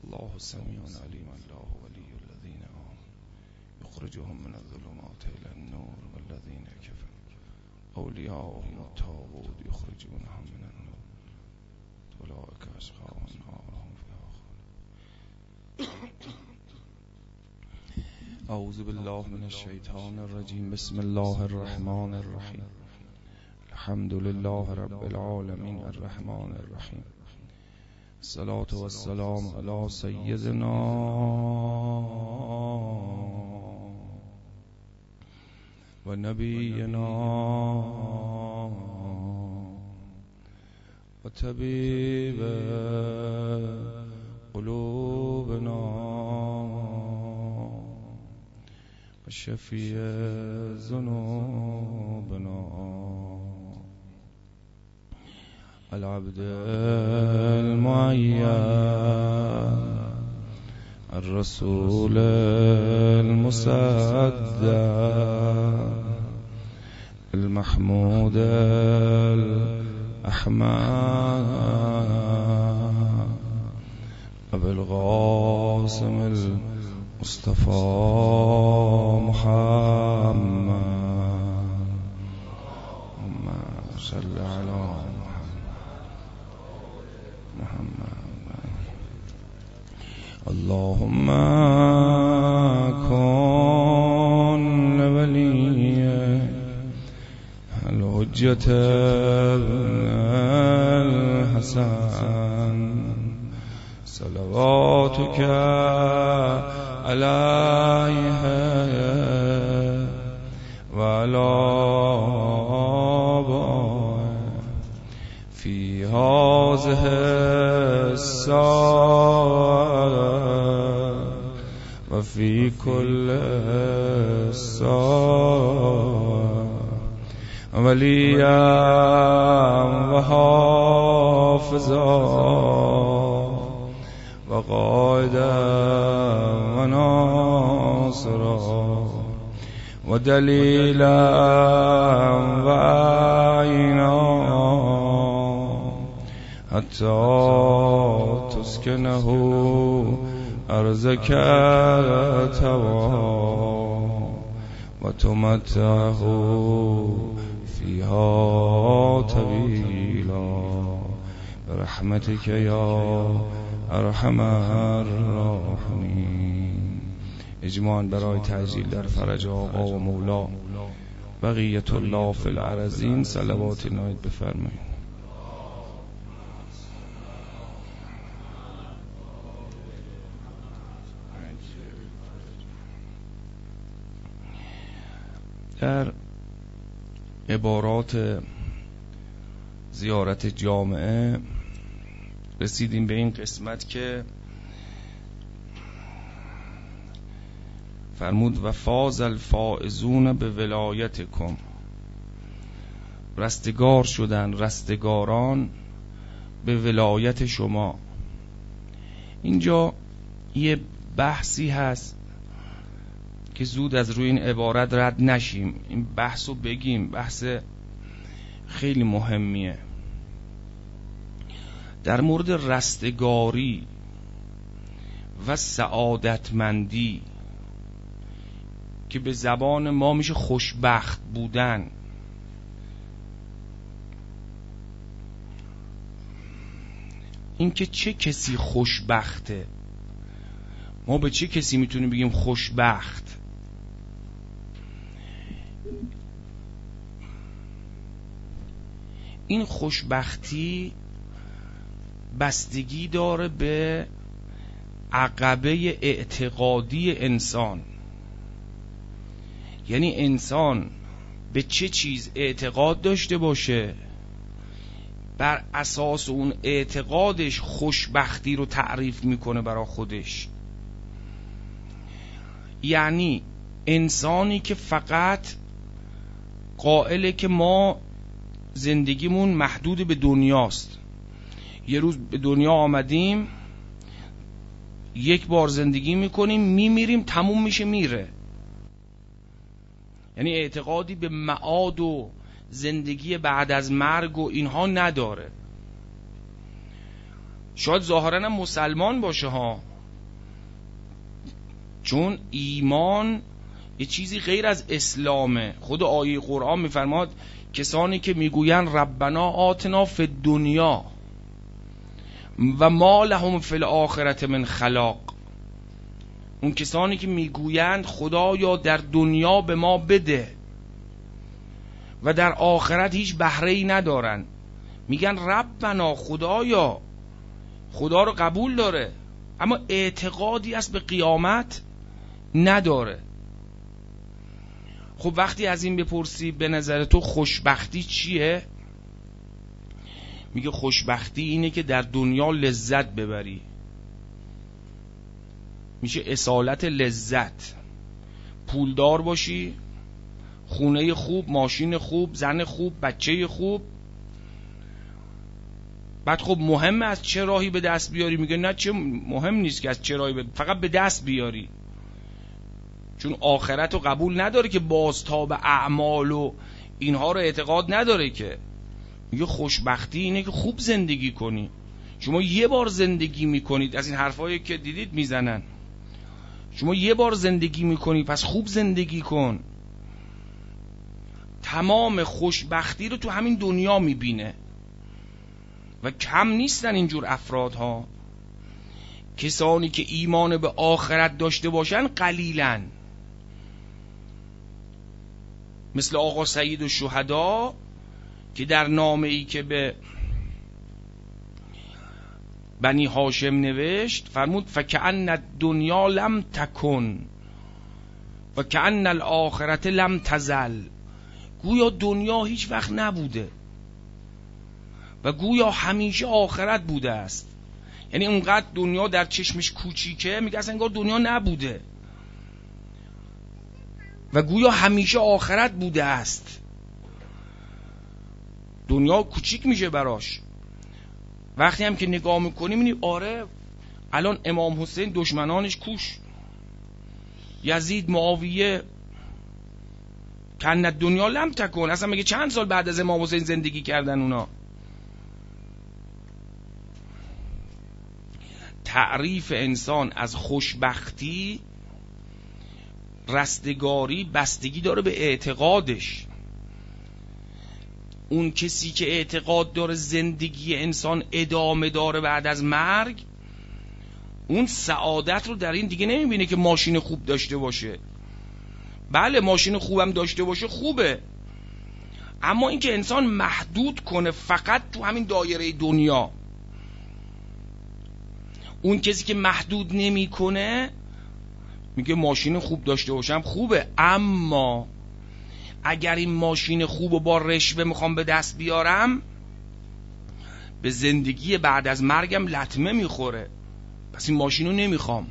الله سميع عليم. الله ولي الذين آمنوا يخرجهم من الظلمات إلى النور والذين كفروا أولياؤهم الطاغوت يخرجونهم من النور أولئك أصحاب النار هم فيها خالدون. أعوذ بالله من الشيطان الرجيم. بسم الله الرحمن الرحيم. الحمد لله رب العالمين الرحمن الرحيم. الصلاة والسلام على سيدنا ونبينا وطبيب قلوبنا وشفيع ذنوبنا العبد المعين الرسول المصدق المحمود الأحمد أبي القاسم المصطفى محمد صل على اللهم كن ولي الحجة ابن الحسن صلواتك عليه وعلى آبائه في هذه الساعة وفي كل ساعة وليا وحافظا وقائدا وناصرا ودليلا وعينا حتى تسكنه أرزك توا وتمتعه فيها طويلا برحمتك يا ارحم الراحمین. اجماعاً برای تعجیل در فرج آقا و مولا بقیت الله فی الارضین صلوات عنایت بفرمایید. در عبارات زیارت جامعه رسیدیم به این قسمت که فرمود و فاز الفائزون به ولایتکم، رستگار شدن رستگاران به ولایت شما. اینجا یه بحثی هست که زود از روی این عبارت رد نشیم، این بحث رو بگیم، بحث خیلی مهمیه در مورد رستگاری و سعادتمندی که به زبان ما میشه خوشبخت بودن. این که چه کسی خوشبخته، ما به چه کسی میتونیم بگیم خوشبخت؟ این خوشبختی بستگی داره به عقبه اعتقادی انسان، یعنی انسان به چه چیز اعتقاد داشته باشه، بر اساس اون اعتقادش خوشبختی رو تعریف میکنه برای خودش. یعنی انسانی که فقط قائله که ما زندگیمون محدود به دنیاست، یه روز به دنیا آمدیم، یک بار زندگی میکنیم، میمیریم، تموم میشه میره، یعنی اعتقادی به معاد و زندگی بعد از مرگ و اینها نداره. شاید ظاهراً هم مسلمان باشه ها، چون ایمان یه چیزی غیر از اسلامه. خود آیه قرآن میفرماد کسانی که میگوین ربنا آتنا فی الدنیا و ما لهم فی الاخرة من خلاق، اون کسانی که میگویند خدایا در دنیا به ما بده و در آخرت هیچ بهره‌ای ندارن، میگن ربنا خدایا، خدا رو قبول داره اما اعتقادی است به قیامت نداره. خب وقتی از این بپرسی به نظر تو خوشبختی چیه؟ میگه خوشبختی اینه که در دنیا لذت ببری، میشه اصالت لذت، پولدار باشی، خونه خوب، ماشین خوب، زن خوب، بچه خوب. بعد خب مهمه از چه راهی به دست بیاری؟ میگه نه، چه مهم نیست که از چه راهی فقط به دست بیاری، چون آخرت رو قبول نداره که بازتاب اعمال و اینها رو اعتقاد نداره که. میگه خوشبختی اینه که خوب زندگی کنی. شما یه بار زندگی میکنید، از این حرفایی که دیدید میزنن، شما یه بار زندگی میکنی پس خوب زندگی کن. تمام خوشبختی رو تو همین دنیا میبینه و کم نیستن اینجور افرادها. کسانی که ایمان به آخرت داشته باشن قلیلن، مثل آقا سید الشهدا که در نامه‌ای که به بنی هاشم نوشت فرمود فکأن الدنیا لم تکن و کأن الاخرة لم تزل، گویا دنیا هیچ وقت نبوده و گویا همیشه آخرت بوده است. یعنی اونقدر دنیا در چشمش کوچیکه، میگه اصلا انگار دنیا نبوده و گویا همیشه آخرت بوده است. دنیا کوچیک میشه براش. وقتی هم که نگاه میکنی میبینی آره الان امام حسین دشمنانش کوش، یزید، معاویه، کن دنیا لم تکن، اصلا میگه چند سال بعد از امام حسین زندگی کردن اونا. تعریف انسان از خوشبختی، رستگاری بستگی داره به اعتقادش. اون کسی که اعتقاد داره زندگی انسان ادامه داره بعد از مرگ، اون سعادت رو در این دیگه نمیبینه که ماشین خوب داشته باشه. بله ماشین خوبم داشته باشه خوبه، اما این که انسان محدود کنه فقط تو همین دایره دنیا. اون کسی که محدود نمی کنه میگه ماشین خوب داشته باشم خوبه، اما اگر این ماشین خوب و با رشوه میخوام به دست بیارم، به زندگی بعد از مرگم لطمه میخوره، پس این ماشین رو نمیخوام.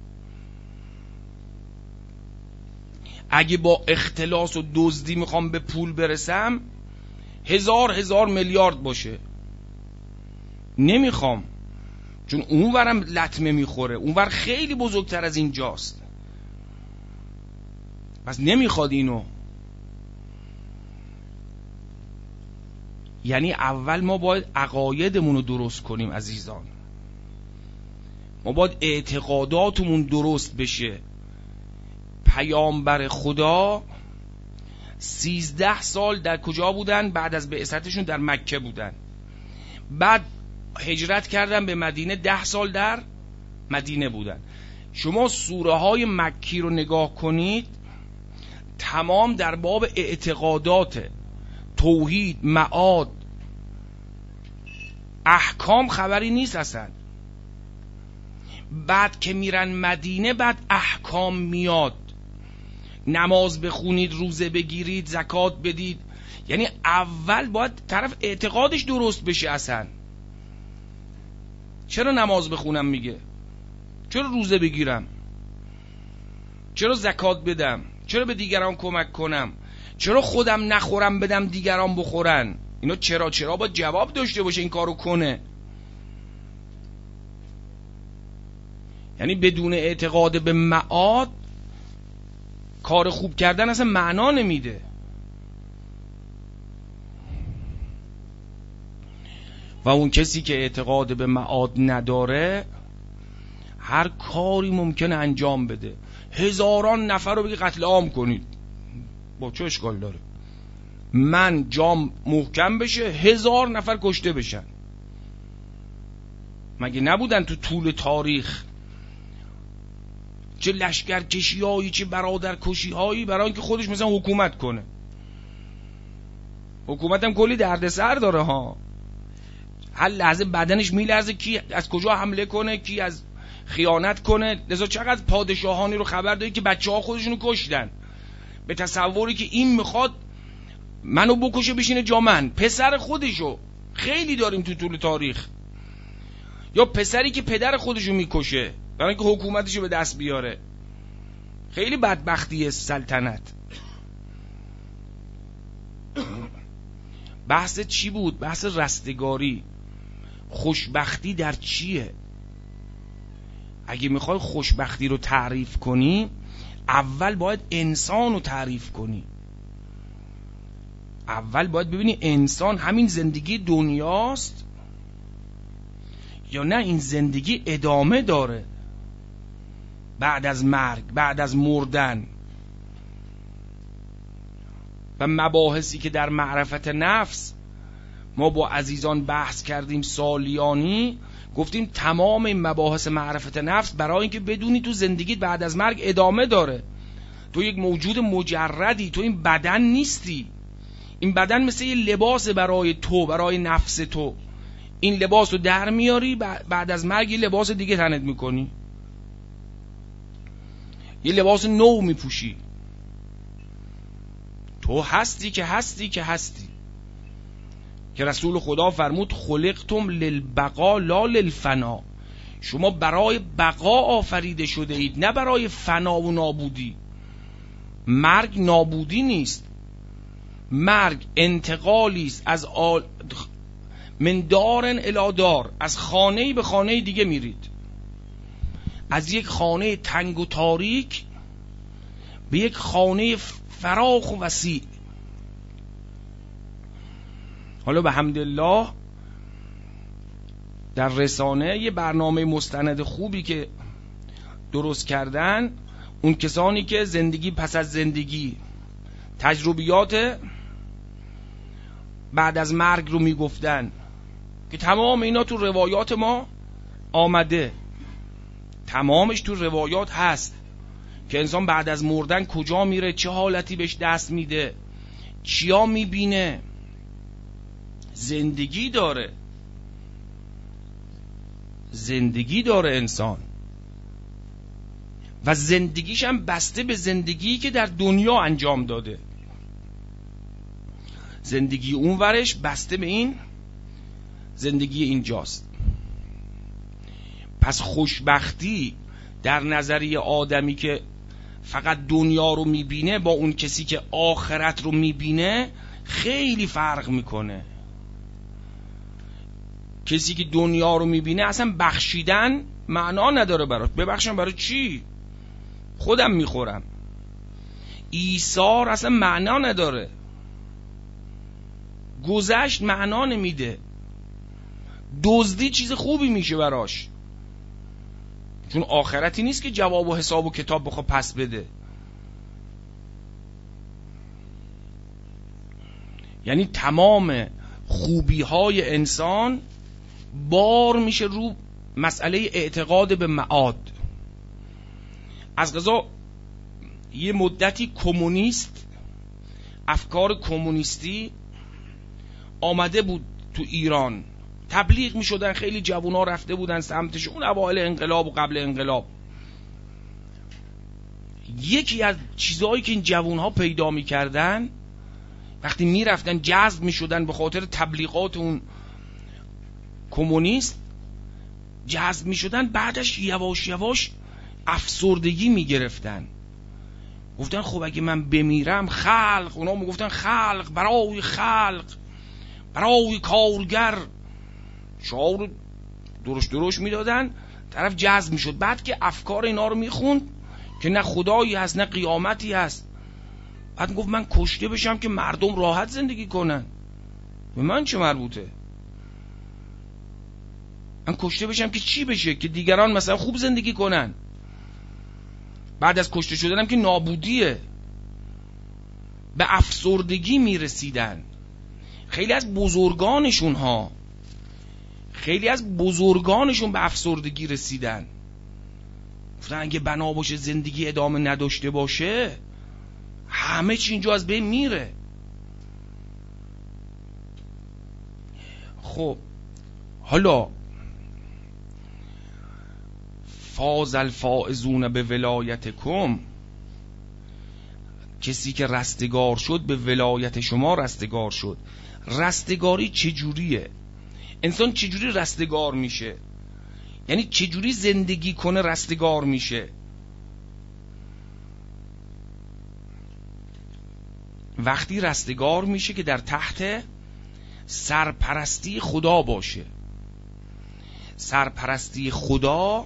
اگه با اختلاس و دزدی میخوام به پول برسم، هزار میلیارد باشه، نمیخوام، چون اونورم لطمه میخوره، اونور خیلی بزرگتر از اینجاست، پس نمیخواد اینو. یعنی اول ما باید عقایدمون رو درست کنیم عزیزان، ما باید اعتقاداتمون درست بشه. پیامبر خدا 13 سال در کجا بودن؟ بعد از بعثتشون در مکه بودن، بعد هجرت کردن به مدینه، 10 سال در مدینه بودن. شما سوره های مکی رو نگاه کنید، تمام در باب اعتقادات، توحید، معاد، احکام خبری نیست اصلا. بعد که میرن مدینه بعد احکام میاد، نماز بخونید، روزه بگیرید، زکات بدید. یعنی اول باید طرف اعتقادش درست بشه. اصلا چرا نماز بخونم میگه؟ چرا روزه بگیرم؟ چرا زکات بدم؟ چرا به دیگران کمک کنم؟ چرا خودم نخورم بدم دیگران بخورن؟ اینا چرا باید جواب داشته باشه این کارو کنه. یعنی بدون اعتقاد به معاد کار خوب کردن اصلا معنا نمیده. و اون کسی که اعتقاد به معاد نداره هر کاری ممکنه انجام بده، هزاران نفر رو بگی قتل عام کنید، با چه اشکال داره؟ من جام محکم بشه 1000 نفر کشته بشن. مگه نبودن تو طول تاریخ چه لشکرکشی هایی چه برادرکشی هایی برای اینکه خودش مثلا حکومت کنه؟ حکومت هم کلی دردسر داره ها، هر لحظه بدنش میلرزه کی از کجا حمله کنه، کی از خیانت کنه. لذا چقدر پادشاهانی رو خبر داری که بچه‌ها خودشونو کشتن به تصوری که این میخواد منو بکشه بشینه جا من، پسر خودشو. خیلی داریم تو طول تاریخ. یا پسری که پدر خودشو میکشه برای اینکه حکومتشو به دست بیاره. خیلی بدبختی سلطنت. بحث چی بود؟ بحث رستگاری. خوشبختی در چیه؟ اگه میخوای خوشبختی رو تعریف کنی، اول باید انسان رو تعریف کنی. اول باید ببینی انسان همین زندگی دنیاست یا نه این زندگی ادامه داره بعد از مرگ، بعد از مردن. و مباحثی که در معرفت نفس ما با عزیزان بحث کردیم سالیانی، گفتیم تمام این مباحث معرفت نفس برای اینکه بدونی تو زندگیت بعد از مرگ ادامه داره. تو یک موجود مجردی، تو این بدن نیستی. این بدن مثل یه لباس برای تو، برای نفس تو. این لباس رو در میاری، بعد از مرگ یه لباس دیگه تنت میکنی، یه لباس نو میپوشی. تو هستی که هستی که هستی، که رسول خدا فرمود خلقتم للبقا لا للفنا. شما برای بقا آفریده شده اید، نه برای فنا و نابودی. مرگ نابودی نیست، مرگ انتقالی است از من دارن الی دار، از خانه‌ای به خانه دیگه میرید. از یک خانه تنگ و تاریک به یک خانه فراخ و وسیع. حالا به حمدالله در رسانه یه برنامه مستند خوبی که درست کردن، اون کسانی که زندگی پس از زندگی، تجربیات بعد از مرگ رو میگفتن، که تمام اینا تو روایات ما آمده، تمامش تو روایات هست که انسان بعد از مردن کجا میره، چه حالتی بهش دست میده، چیا میبینه. زندگی داره، زندگی داره انسان، و زندگیش هم بسته به زندگی که در دنیا انجام داده. زندگی اون ورش بسته به این زندگی اینجاست. پس خوشبختی در نظریه آدمی که فقط دنیا رو میبینه با اون کسی که آخرت رو میبینه خیلی فرق میکنه. کسی که دنیا رو میبینه اصلا بخشیدن معنا نداره براش. ببخشم برای چی؟ خودم میخورم. ایثار اصلا معنا نداره، گذشت معنا نمیده، دزدی چیز خوبی میشه براش، چون آخرتی نیست که جواب و حساب و کتاب بخواد پس بده. یعنی تمام خوبی های انسان بار میشه رو مسئله اعتقاد به معاد. از قضا یه مدتی کمونیست، افکار کمونیستی آمده بود تو ایران، تبلیغ می شدن، خیلی جوونا رفته بودن سمتش، اون اوایل انقلاب و قبل انقلاب. یکی از چیزهایی که این جوونها پیدا می کردن وقتی می رفتن جذب می شدن به خاطر تبلیغات اون کمونیست، جذب می شدن، بعدش یواش یواش افسردگی می گرفتن. گفتن خب اگه من بمیرم خلق، اونا می گفتن خلق برای خلق، برای کارگر، شعار درشت میدادن، طرف جذب میشد. بعد که افکار اینا رو میخوند که نه خدایی هست نه قیامتی هست، بعد گفت من کشته بشم که مردم راحت زندگی کنن، به من چه مربوطه؟ من کشته بشم که چی بشه؟ که دیگران مثلا خوب زندگی کنن. بعد از کشته شدنم که نابودیه. به افسردگی میرسیدن خیلی از بزرگانشون ها، خیلی از بزرگانشون به افسردگی رسیدن. گفتن اگه بنا باشه زندگی ادامه نداشته باشه همه چی اینجا از بین میره. خب حالا فاز الفائزون به ولایتکم، کسی که رستگار شد به ولایت شما رستگار شد. رستگاری چجوریه؟ انسان چجوری رستگار میشه؟ یعنی چجوری زندگی کنه رستگار میشه؟ وقتی رستگار میشه که در تحت سرپرستی خدا باشه. سرپرستی خدا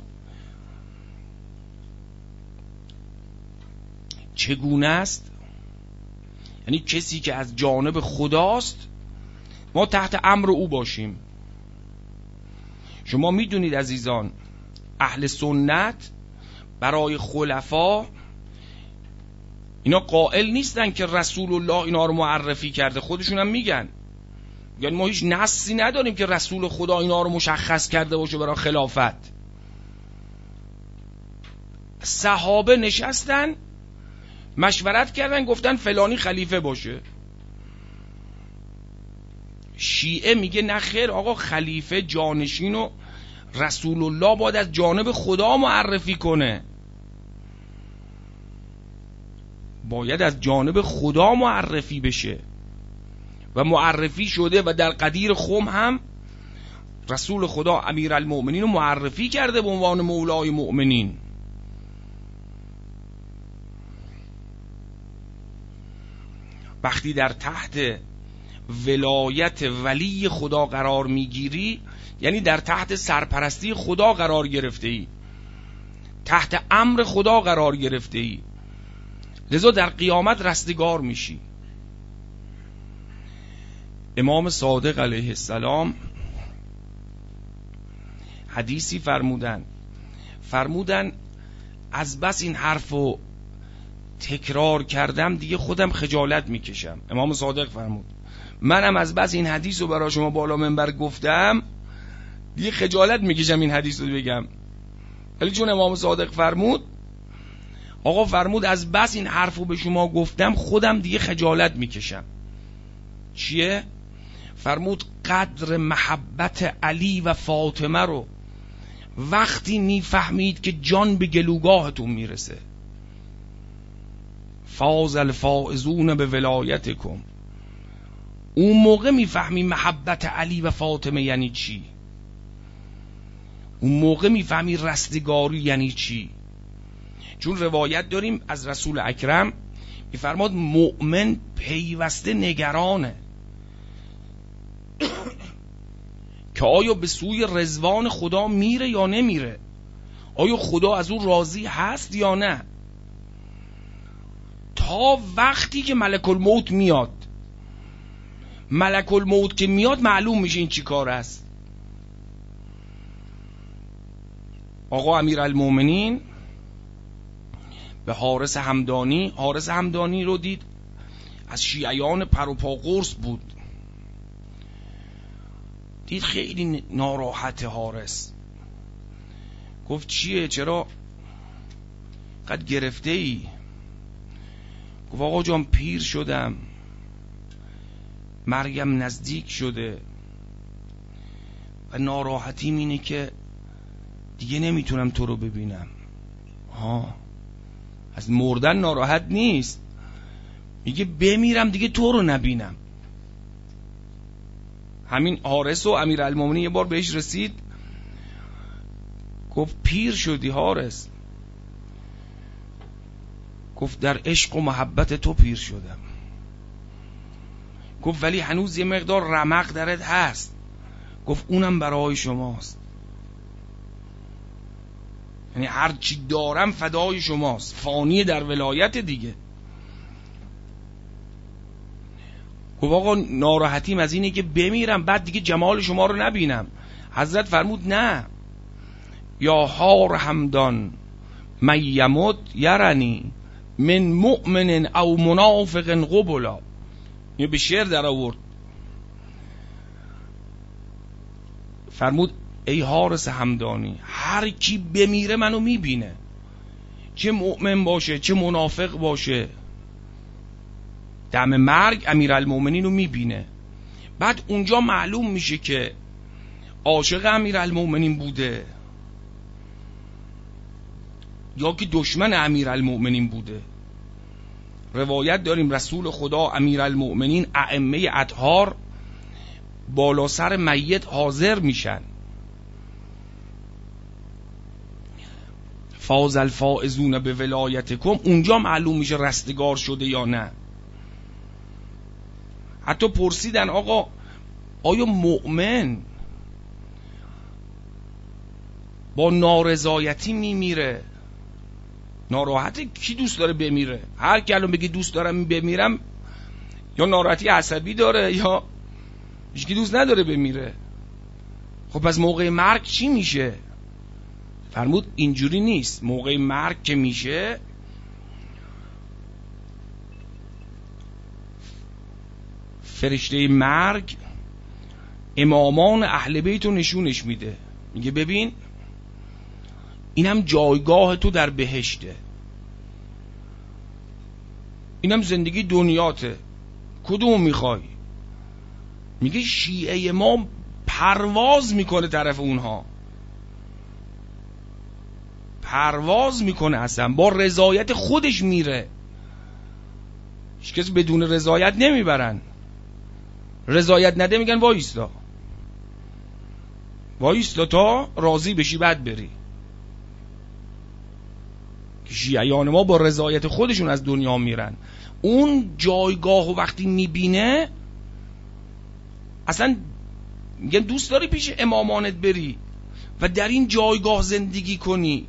چگونه است؟ یعنی کسی که از جانب خداست ما تحت امر او باشیم. شما میدونید عزیزان، اهل سنت برای خلفا اینا قائل نیستن که رسول الله اینا رو معرفی کرده. خودشون هم میگن یعنی ما هیچ نصی نداریم که رسول خدا اینا رو مشخص کرده باشه برای خلافت. صحابه نشستن مشورت کردن گفتن فلانی خلیفه باشه. شیعه میگه نه خیر آقا، خلیفه جانشین و رسول الله باید از جانب خدا معرفی کنه، باید از جانب خدا معرفی بشه و معرفی شده و در قدیر خم هم رسول خدا امیرالمؤمنین رو معرفی کرده به عنوان مولای مؤمنین. وقتی در تحت ولایت ولی خدا قرار میگیری یعنی در تحت سرپرستی خدا قرار گرفته ای، تحت امر خدا قرار گرفته ای، لذا در قیامت رستگار میشی. امام صادق علیه السلام حدیثی فرمودن از بس این حرفو تکرار کردم دیگه خودم خجالت میکشم. امام صادق فرمود منم از بس این حدیث رو برای شما بالا منبر گفتم دیگه خجالت میکشم این حدیث رو بگم. ولی چون امام صادق فرمود از بس این حرف رو به شما گفتم خودم دیگه خجالت میکشم. چیه؟ فرمود قدر محبت علی و فاطمه رو وقتی میفهمید که جان به گلوگاهتون میرسه. فاز الفائزون به ولایتکم، اون موقع میفهمی محبت علی و فاطمه یعنی چی، اون موقع میفهمی رستگاری یعنی چی. چون روایت داریم از رسول اکرم میفرماد مؤمن پیوسته نگرانه که آیا به سوی رضوان خدا میره یا نمیره، آیا خدا از اون راضی هست یا نه، تا وقتی که ملک الموت میاد. ملک الموت که میاد معلوم میشه این چی کار است. آقا امیرالمؤمنین به حارث همدانی رو دید از شیعیان پر و پا قرص بود، دید خیلی ناراحت. حارث گفت چیه، چرا قد گرفته ای؟ گفت آقا جان پیر شدم، مرگم نزدیک شده و ناراحتیم اینه که دیگه نمیتونم تو رو ببینم. از مردن ناراحت نیست، میگه بمیرم دیگه تو رو نبینم. همین حارث و امیرالمومنین یه بار بهش رسید گفت پیر شدی حارث؟ گفت در عشق و محبت تو پیر شدم. گفت ولی هنوز یه مقدار رمق درت هست. گفت اونم برای شماست، یعنی هر چی دارم فدای شماست، فانی در ولایت دیگه. گفت آقا ناراحتیم از اینه که بمیرم بعد دیگه جمال شما رو نبینم. حضرت فرمود نه، یا هار همدان من یمت یرنی من مؤمن او منافق قبلا. اینو به شعر در آورد. فرمود ای حارس همدانی، هر کی بمیره منو میبینه، چه مؤمن باشه چه منافق باشه، دم مرگ امیرالمومنین رو میبینه. بعد اونجا معلوم میشه که عاشق امیرالمومنین بوده یا که دشمن امیرالمومنین بوده. روایت داریم رسول خدا امیرالمومنین ائمه اطهار بالا سر میت حاضر میشن. فاز الفائزون به ولایتکم، اونجا معلوم میشه رستگار شده یا نه. حتی پرسیدن آقا آیا مؤمن با نارضایتی میمیره؟ ناراحته؟ کی دوست داره بمیره؟ هر کی الان بگی دوست دارم بمیرم یا ناراحتی عصبی داره یا هیچ کی دوست نداره بمیره. خب پس موقع مرگ چی میشه؟ فرمود اینجوری نیست. موقع مرگ که میشه فرشته مرگ امامان اهل بیت رو نشونش میده، میگه ببین اینم جایگاه تو در بهشته، اینم زندگی دنیاته، کدوم میخوای؟ میگه شیعه ما پرواز میکنه طرف اونها، پرواز میکنه، اصلا با رضایت خودش میره. هیچ کسی بدون رضایت نمیبرن. رضایت نده میگن وایستا تا راضی بشی بعد بری. شیعیان ما با رضایت خودشون از دنیا میرن. اون جایگاه و وقتی میبینه اصلا میگن دوست داری پیش امامانت بری و در این جایگاه زندگی کنی.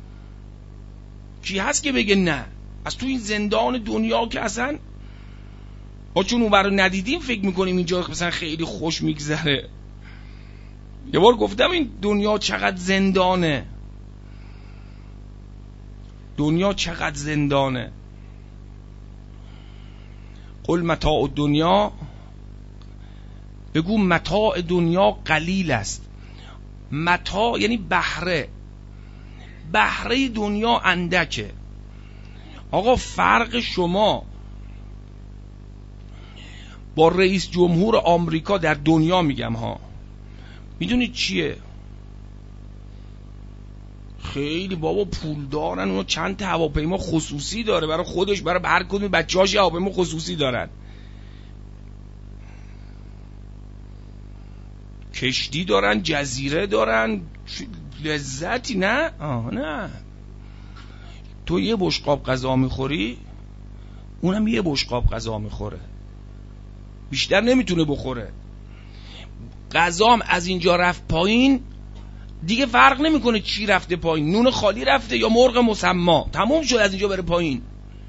کی هست که بگه نه؟ از تو این زندان دنیا که اصلا ما چون اون برو ندیدیم فکر میکنیم اینجا مثلا خیلی خوش میگذره. یه بار گفتم این دنیا چقدر زندانه، دنیا چقدر زندانه. قل متاع دنیا، بگو متاع دنیا قلیل است. متاع یعنی بهره، بهره دنیا اندکه. آقا فرق شما با رئیس جمهور آمریکا در دنیا میگم ها، میدونید چیه؟ خیلی بابا پول دارن، اونو چند تا هواپیما خصوصی داره برای خودش، برای هر کدوم بچه‌هاش هواپیما خصوصی دارن، کشتی دارن، جزیره دارن، لذتی نه؟ نه. تو یه بشقاب غذا میخوری، اونم یه بشقاب غذا میخوره، بیشتر نمیتونه بخوره. غذام از اینجا رفت پایین دیگه فرق نمیکنه چی رفته پایین، نون خالی رفته یا مرغ مسما، تموم شد از اینجا بره پایین.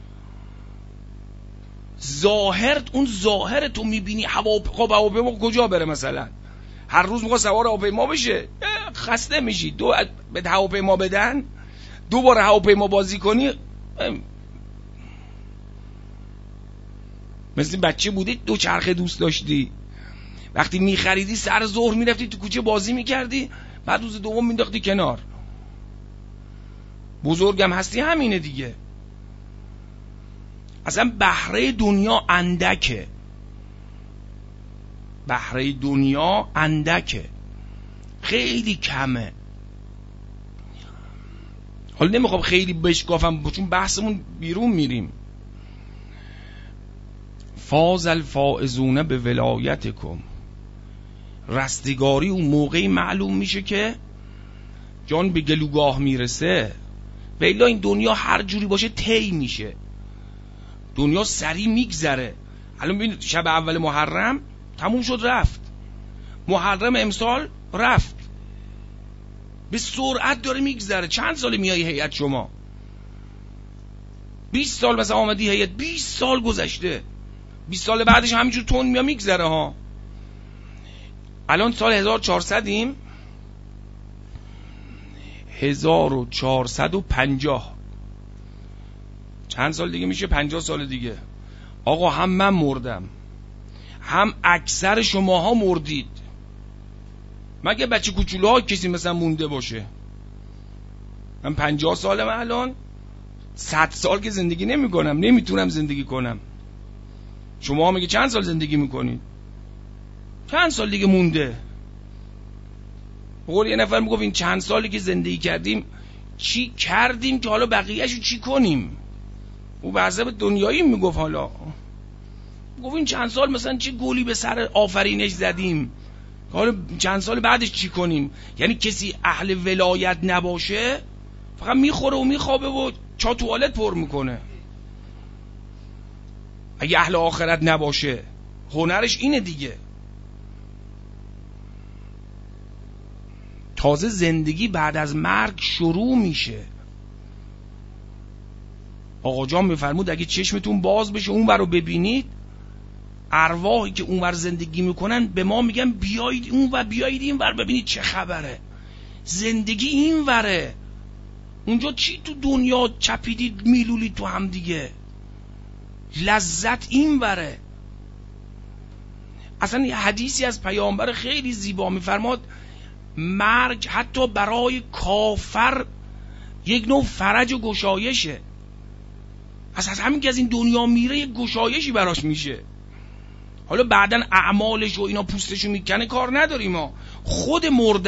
اون ظاهر تو میبینی. هواپیما کجا بره؟ مثلا هر روز میخواد سوار هواپیما بشه، خسته میشی. به هواپیما بدن، دوباره هواپیما بازی کنی. مثل بچه بودی دو چرخه دوست داشتی، وقتی میخریدی سر ظهر میرفتی تو کوچه بازی میکردی، بعد روز دوم مینداختی کنار. بزرگم هستی همینه دیگه. اصلا بهره دنیا اندکه، بهره دنیا اندکه، خیلی کمه. حالا نمیخوام خیلی بشکافم چون بحثمون بیرون میریم. فاز الفائزون به ولایتکم، رستگاری اون موقعی معلوم میشه که جان به گلوگاه میرسه. بلا این دنیا هر جوری باشه طی میشه، دنیا سریع میگذره. الان ببین شب اول محرم تموم شد رفت، محرم امسال رفت، به سرعت داره میگذره. چند سال میای هیئت شما؟ 20 سال مثلا آمدی هیئت، 20 سال گذشته، 20 سال بعدش همینجور تون میگذره ها. الان سال 1400 ایم، 1450. چند سال دیگه میشه؟ 50 سال دیگه. آقا هم من مردم، هم اکثر شماها مردید. مگه بچه کوچولوها کسی مثلا مونده باشه؟ من 50 سالم الان، 100 سال که زندگی نمی کنم، نمیتونم زندگی کنم. شما میگه چند سال زندگی میکنید؟ چند سال دیگه مونده. بقول یه نفر میگفت این چند سالی که زندگی کردیم چی کردیم که حالا بقیهشو چی کنیم؟ او به حسب دنیایی میگفت. حالا گفت این چند سال مثلا چه گلی به سر آفرینش زدیم، حالا چند سال بعدش چی کنیم؟ یعنی کسی اهل ولایت نباشه فقط میخوره و میخوابه و چا توالت پر میکنه. اگه اهل آخرت نباشه هنرش اینه دیگه. تازه زندگی بعد از مرگ شروع میشه. آقا جان میفرمود اگه چشمتون باز بشه اون ور رو ببینید، ارواحی که اون ور زندگی میکنن به ما میگن بیایید اون ور، بیایید این ور ببینید چه خبره. زندگی این وره. اونجا چی تو دنیا چپیدید میلولید تو هم دیگه؟ لذت این وره. اصلا یه حدیثی از پیامبر خیلی زیبا میفرماد مرگ حتی برای کافر یک نوع فرج و گشایشه. از همین که از این دنیا میره یک گشایشی براش میشه. حالا بعدن اعمالش و اینا پوستشو میکنه کار نداریم ما. خود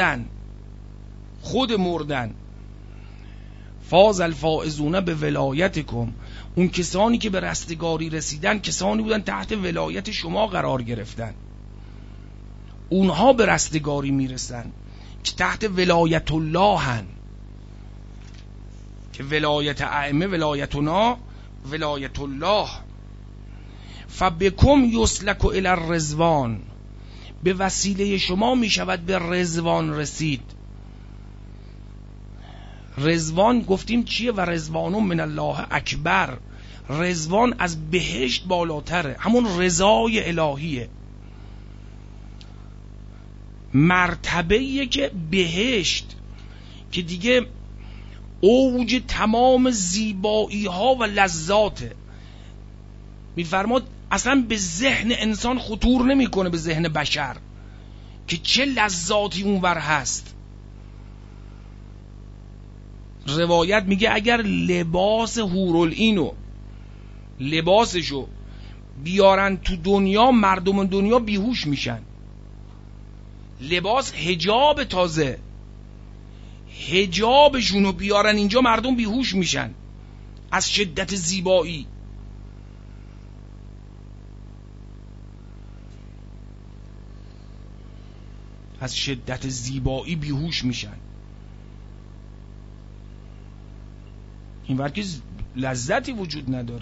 مردن فاز الفائزون به ولایتکم، اون کسانی که به رستگاری رسیدن کسانی بودن تحت ولایت شما قرار گرفتن. اونها به رستگاری میرسن که تحت ولایت الله هن، که ولایت ائمه ولایتنا ولایت الله. فبکم یسلک الی الرضوان، به وسیله شما می شود به رضوان رسید. رضوان گفتیم چیه؟ و رضوان من الله اکبر. رضوان از بهشت بالاتره، همون رضای الهیه. مرتبه‌ایه که بهشت که دیگه اوج تمام زیبایی ها و لذاته. میفرماد اصلا به ذهن انسان خطور نمیکنه، به ذهن بشر، که چه لذاتی اونور هست. روایت میگه اگر لباس حورالعینو لباسشو بیارن تو دنیا، مردم دنیا بیهوش میشن. لباس حجاب، تازه حجابشونو بیارن اینجا مردم بیهوش میشن از شدت زیبایی. از شدت زیبایی بیهوش میشن. این ورکی لذتی وجود نداره.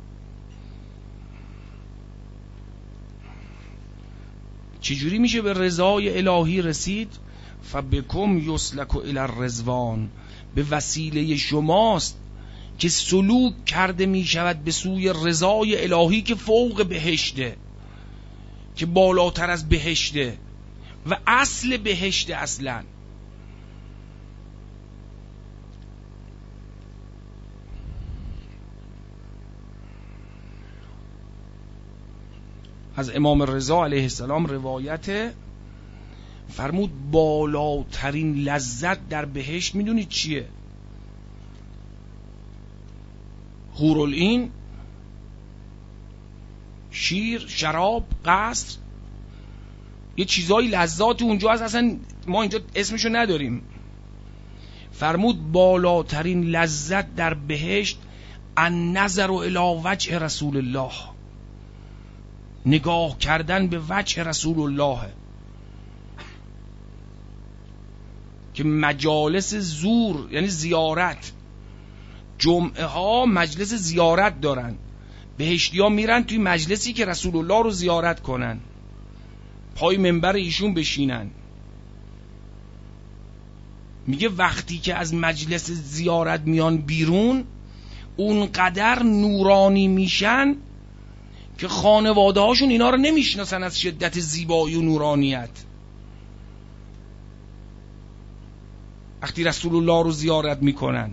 چجوری میشه به رضای الهی رسید؟ فبکم یسلک الی الرضوان، به وسیله شماست که سلوک کرده میشود به سوی رضای الهی که فوق بهشته، که بالاتر از بهشته و اصل بهشته. اصلا از امام رضا علیه السلام روایت فرمود بالاترین لذت در بهشت میدونید چیه؟ حورالعین، شیر، شراب، قصر، یه چیزایی لذات اونجا هست اصلا ما اینجا اسمشو نداریم. فرمود بالاترین لذت در بهشت النظر الی وجه رسول الله، نگاه کردن به وجه رسول الله، که مجالس زور یعنی زیارت، جمعه ها مجلس زیارت دارن، بهشتی ها میرن توی مجلسی که رسول الله رو زیارت کنن، پای منبر ایشون بشینن. میگه وقتی که از مجلس زیارت میان بیرون اونقدر نورانی میشن که خانواده هاشون اینا رو نمیشناسن از شدت زیبایی و نورانیت. وقتی رسول الله رو زیارت میکنن.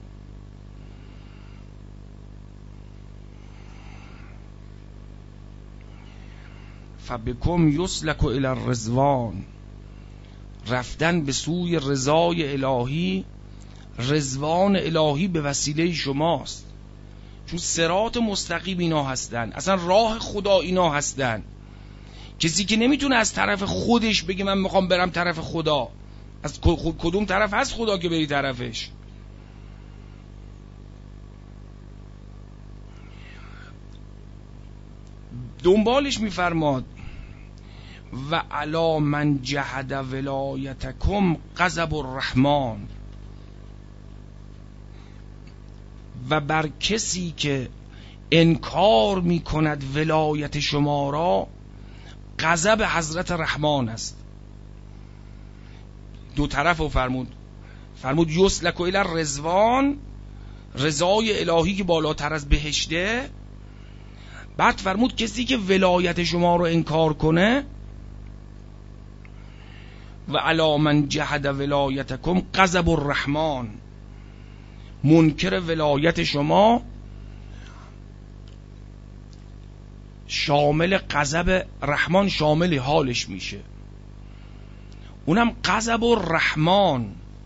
فبکم یسلک الی الرضوان، رفتن به سوی رضای الهی، رضوان الهی به وسیله شماست، چون صراط مستقیم اینا هستن، اصلا راه خدا اینا هستن. کسی که نمیتونه از طرف خودش بگه من میخوام برم طرف خدا، از کدوم طرف هست خدا که بری طرفش؟ دنبالش میفرماد و علی من جحد ولایتکم غضب الرحمن، و بر کسی که انکار میکند ولایت شما را غضب حضرت رحمان است. دو طرف رو فرمود یسلک الی الرضوان، رضای الهی که بالاتر از بهشته. بعد فرمود کسی که ولایت شما رو انکار کنه و علی من جحد ولایتکم غضب الرحمن، منکر ولایت شما شامل غضب رحمان، شامل حالش میشه، اونم غضب الرحمن،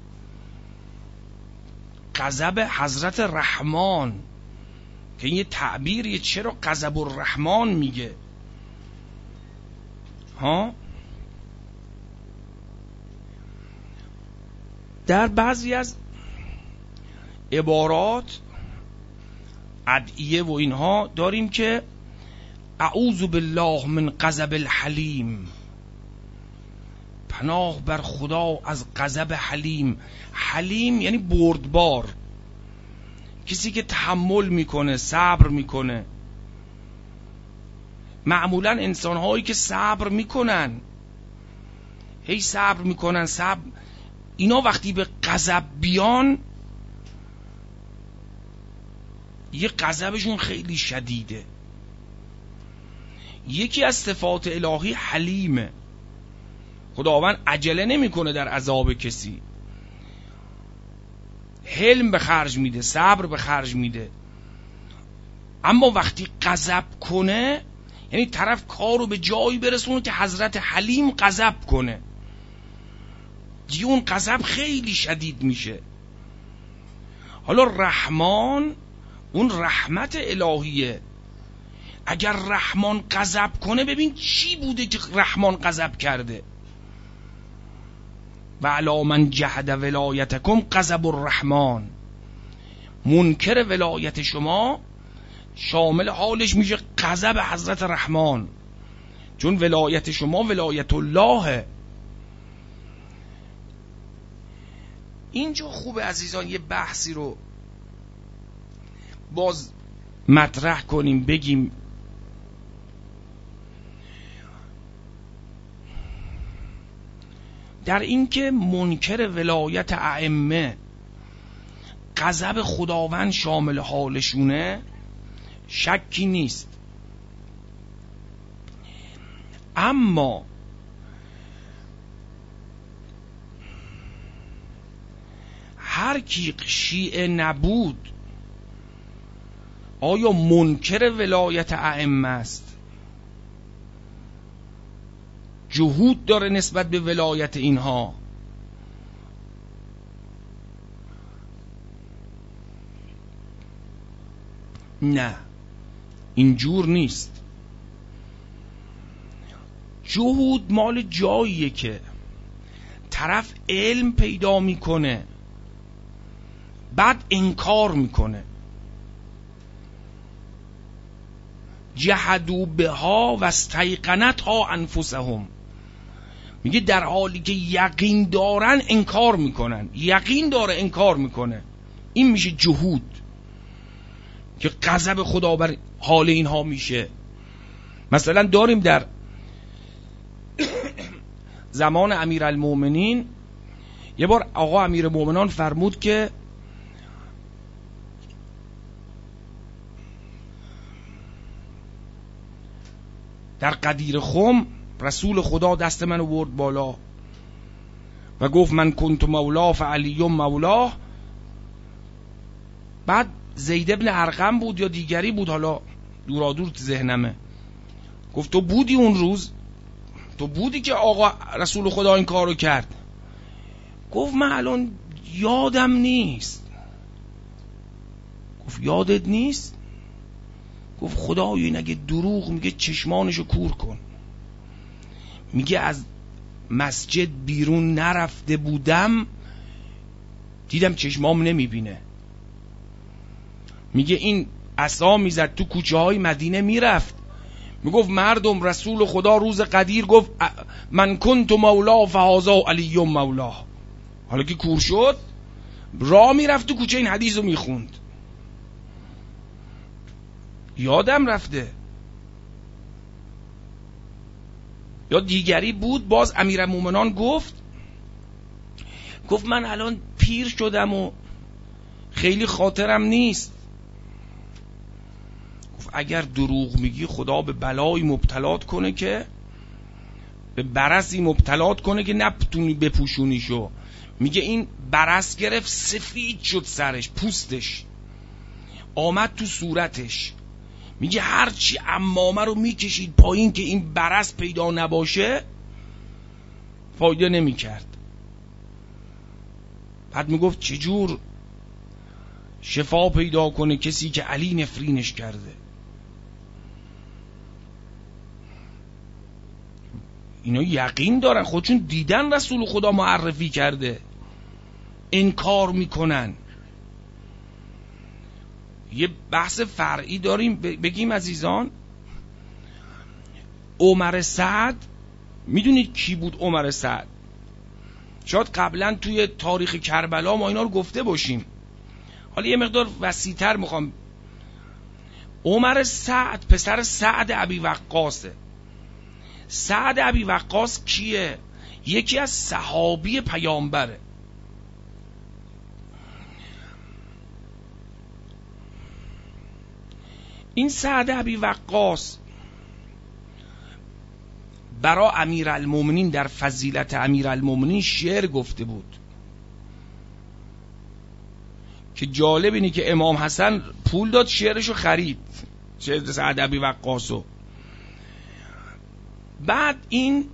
غضب حضرت رحمان. که این یه تعبیریه، چرا غضب الرحمن میگه ها؟ در بعضی از عبارات ادعیه و اینها داریم که اعوذ بالله من غضب الحلیم، پناه بر خدا از غضب حلیم. حلیم یعنی بردبار، کسی که تحمل میکنه، صبر میکنه. معمولا انسان هایی که صبر میکنن، هی صبر میکنن، اینا وقتی به غضب بیان یه غضبشون خیلی شدیده. یکی از صفات الهی حلیمه. خداوند عجله نمیکنه در عذاب کسی، حلم به خرج میده، صبر به خرج میده. اما وقتی غضب کنه، یعنی طرف کارو به جایی برسونه که حضرت حلیم غضب کنه، دیگه اون غضب خیلی شدید میشه. حالا رحمان اون رحمت الهیه. اگر رحمان غضب کنه، ببین چی بوده که رحمان غضب کرده. و علی من جحد ولایتکم غضب الرحمن، منکر ولایت شما شامل حالش میشه غضب حضرت رحمان، چون ولایت شما ولایت الله. اینجا خوبه عزیزان یه بحثی رو باز مطرح کنیم، بگیم در این که منکر ولایت ائمه غضب خداوند شامل حالشونه شکی نیست. اما هر کی شیعه نبود آیا منکر ولایت ائمه است؟ جهود داره نسبت به ولایت اینها؟ نه، اینجور نیست. جهود مال جاییه که طرف علم پیدا میکنه بعد انکار میکنه. جحدوا بها و استیقنتها انفسهم، میگه در حالی که یقین دارن انکار میکنن، یقین داره انکار میکنه. این میشه جهود که غضب خدا بر حال اینها میشه. مثلا داریم در زمان امیرالمومنین یه بار آقا امیرالمومنان فرمود که در قدیر خم رسول خدا دست من آورد بالا و گفت من کنت مولا فعلی مولاه. بعد زید ابن ارقم بود یا دیگری بود، حالا دورادور تو ذهنمه، گفت تو بودی اون روز؟ تو بودی که آقا رسول خدا این کارو کرد؟ گفت من الان یادم نیست. گفت یادت نیست؟ گفت خدای این اگه دروغ میگه چشمانشو کور کن. میگه از مسجد بیرون نرفته بودم دیدم چشمام نمیبینه. میگه این عصا میزد تو کوچه های مدینه میرفت، میگفت مردم رسول خدا روز قدیر گفت من کنت مولا فهذا علی مولاه. حالا که کور شد راه میرفت تو کوچه این حدیث رو میخوند. یادم رفته. یا دیگری بود باز امیرالمومنان گفت من الان پیر شدم و خیلی خاطرم نیست. گفت اگر دروغ میگی خدا به بلایی مبتلات کنه که به برسی مبتلات کنه که نبتونی بپوشونیشو. میگه این برس گرفت، سفید شد سرش، پوستش آمد تو صورتش. میگه هرچی عمامه رو میکشید پایین که این برس پیدا نباشه فایده نمیکرد. بعد میگفت چجور شفا پیدا کنه کسی که علی نفرینش کرده؟ اینا یقین دارن، خودشون دیدن رسول خدا معرفی کرده، انکار میکنن. یه بحث فرعی داریم بگیم عزیزان. عمر سعد، میدونید کی بود عمر سعد؟ شاید قبلا توی تاریخ کربلا ما اینا رو گفته باشیم، حالا یه مقدار وسیع‌تر میخوام. عمر سعد پسر سعد ابی وقاصه. سعد ابی وقاص کیه؟ یکی از صحابی پیامبره. این سعد ابی وقاص برای امیرالمومنین در فضیلت امیرالمومنین شعر گفته بود که جالب اینه که امام حسن پول داد شعرشو خرید، شعر سعد ابی وقاصو. بعد این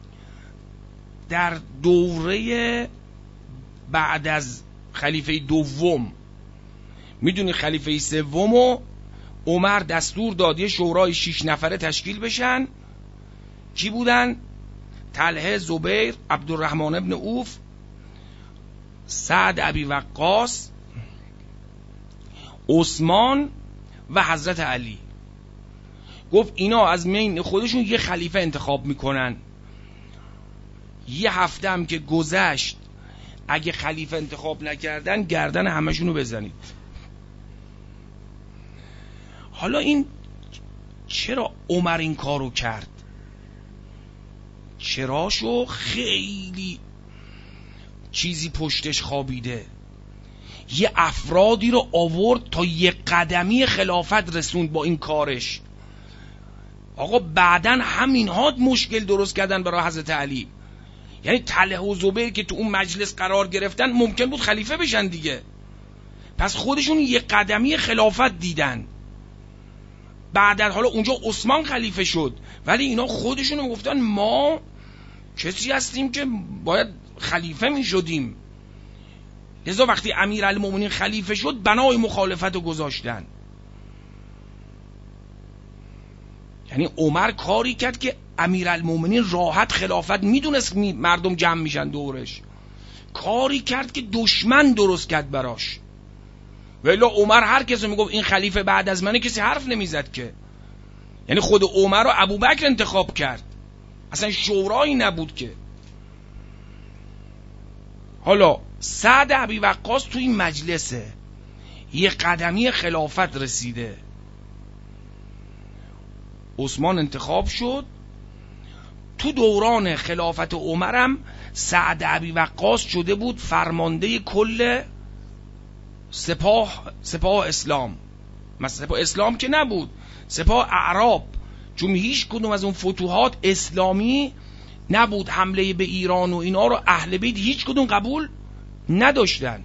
در دوره بعد از خلیفه دوم، میدونی خلیفه سومو عمر دستور داد یه شورای 6 نفره تشکیل بشن. کی بودن؟ طلحه، زبیر، عبدالرحمن ابن عوف، سعد ابی وقاص، عثمان و حضرت علی. گفت اینا از بین خودشون یه خلیفه انتخاب میکنن. یه هفته هم که گذشت اگه خلیفه انتخاب نکردن گردن همشونو بزنید. حالا این چرا عمر این کارو کرد؟ چراشو؟ خیلی چیزی پشتش خوابیده. یه افرادی رو آورد تا یه قدمی خلافت رسوند با این کارش. آقا بعدن همینها مشکل درست کردن برای حضرت علی. یعنی طلحه و زبیر که تو اون مجلس قرار گرفتن ممکن بود خلیفه بشن دیگه، پس خودشون یه قدمی خلافت دیدن. بعدن حالا اونجا عثمان خلیفه شد، ولی اینا خودشون گفتن ما کسی هستیم که باید خلیفه می شدیم. لذا وقتی امیرالمومنین خلیفه شد بنای مخالفت رو گذاشتن. یعنی عمر کاری کرد که امیرالمومنین راحت خلافت میدونست مردم جمع میشن دورش، کاری کرد که دشمن درست کرد براش. ولی عمر هر کسی میگفت این خلیفه بعد از منه کسی حرف نمیزد که. یعنی خود عمر رو ابوبکر انتخاب کرد، اصلا شورایی نبود که. حالا سعد ابی وقاص تو این مجلسه یه قدمی خلافت رسیده. عثمان انتخاب شد. تو دوران خلافت عمرم سعد ابی وقاص شده بود فرمانده کل سپاه اسلام. مثلا سپاه اسلام که نبود، سپاه اعراب، چون هیچ کدوم از اون فتوحات اسلامی نبود حمله به ایران و اینا رو اهل بیت هیچ کدوم قبول نداشتن،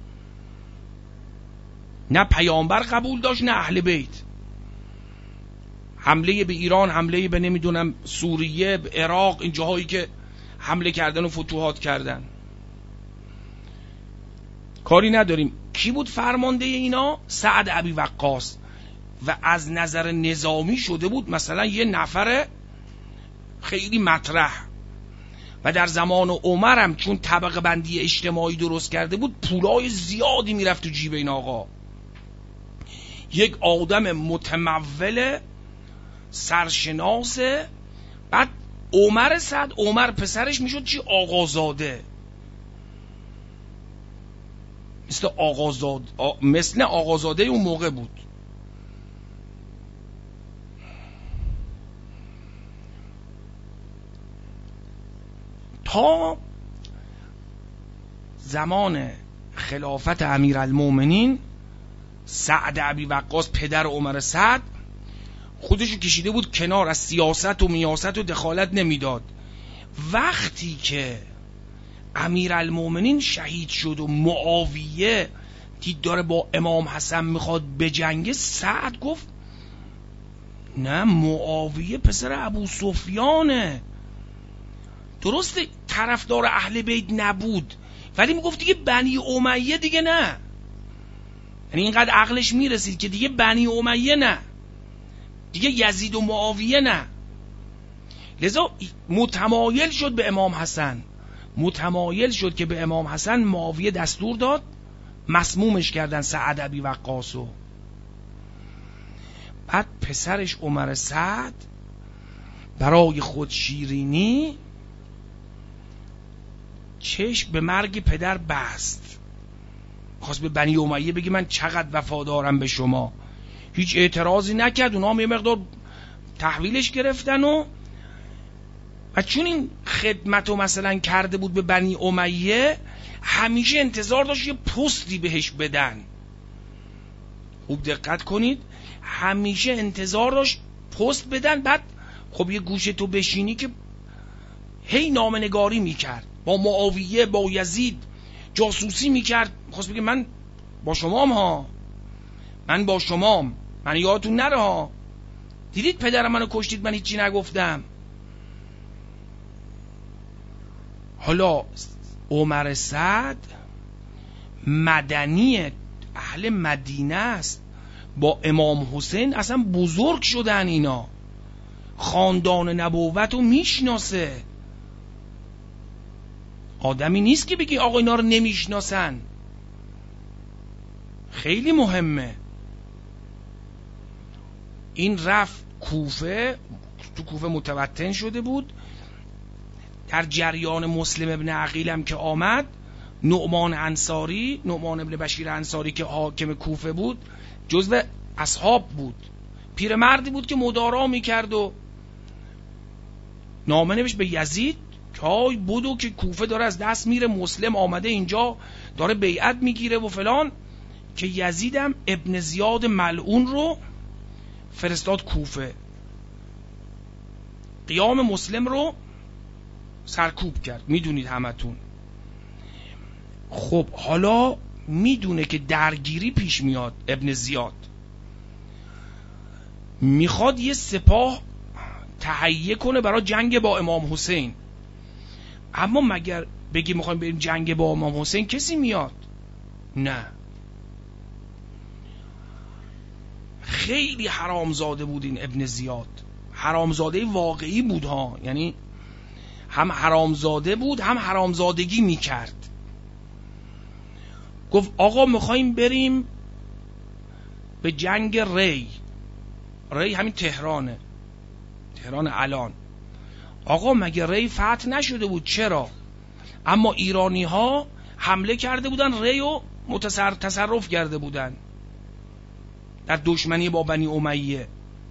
نه پیامبر قبول داشت نه اهل بیت. حمله به ایران، حمله به نمیدونم سوریه، به عراق، این جاهایی که حمله کردن و فتوحات کردن، کاری نداریم. کی بود فرمانده اینا؟ سعد ابی وقاص. و از نظر نظامی شده بود مثلا یه نفر خیلی مطرح. و در زمان عمر هم چون طبقه بندی اجتماعی درست کرده بود، پولای زیادی میرفت تو جیب این آقا. یک آدم متمول سرشناسه. بعد عمر سعد، عمر پسرش میشد چی؟ آقازاده. مثل آقازاده اون موقع بود. تا زمان خلافت امیرالمومنین سعد ابی وقاص پدر عمر سعد خودشو کشیده بود کنار، از سیاست و میاست و دخالت نمیداد. وقتی که امیرالمومنین شهید شد و معاویه دید داره با امام حسن میخواد بجنگه، سعد گفت نه، معاویه پسر ابو سفیانه. درسته طرفدار اهل بیت نبود، ولی میگفت دیگه بنی امیه دیگه نه. یعنی اینقدر عقلش میرسید که دیگه بنی امیه نه، دیگه یزید و معاویه نه. لذا متمایل شد به امام حسن، متمایل شد که به امام حسن معاویه دستور داد مسمومش کردن سعد ابی وقاصو. بعد پسرش عمر سعد برای خود شیرینی چشم به مرگ پدر بست، خواست به بنی امیه بگی من چقدر وفادارم به شما. هیچ اعتراضی نکرد، اونا هم یه مقدار تحویلش گرفتن و چون این خدمتو مثلا کرده بود به بنی امیه، همیشه انتظار داشت یه پستی بهش بدن. خوب دقت کنید، همیشه انتظار داشت پست بدن. بعد خب یه گوشه تو بشینی که هی نامنگاری میکرد با معاویه، با یزید جاسوسی میکرد، خواست بگه من با شمام ها، من با شمام، من یادتون نره ها، دیدید پدرم منو کشتید من هیچی نگفتم. حالا عمر سعد مدنی، اهل مدینه است، با امام حسین اصلا بزرگ شدن، اینا خاندان نبوت رو میشناسه. آدمی نیست که بگی آقا اینا رو نمیشناسن. خیلی مهمه. این رفت کوفه، تو کوفه متوطن شده بود. در جریان مسلم ابن عقیل هم که آمد، نعمان ابن بشیر انصاری که حاکم کوفه بود جزو اصحاب بود، پیرمردی بود که مدارا میکرد و نامه نوشت به یزید که های بودو که کوفه داره از دست میره، مسلم آمده اینجا داره بیعت میگیره و فلان. که یزیدم ابن زیاد ملعون رو فرستاد کوفه، قیام مسلم رو سرکوب کرد، میدونید همتون. خب حالا میدونه که درگیری پیش میاد، ابن زیاد میخواد یه سپاه تهیه کنه برای جنگ با امام حسین. اما مگر بگی میخوایم بریم جنگ با امام حسین کسی میاد؟ نه. خیلی حرامزاده بود این ابن زیاد، حرامزاده واقعی بود ها، یعنی هم حرامزاده بود هم حرامزادگی میکرد. گفت آقا میخوایم بریم به جنگ ری همین تهران الان. آقا مگه ری فتح نشده بود؟ چرا؟ اما ایرانی ها حمله کرده بودن ری و تصرف کرده بودن در دشمنی با بنی امیه.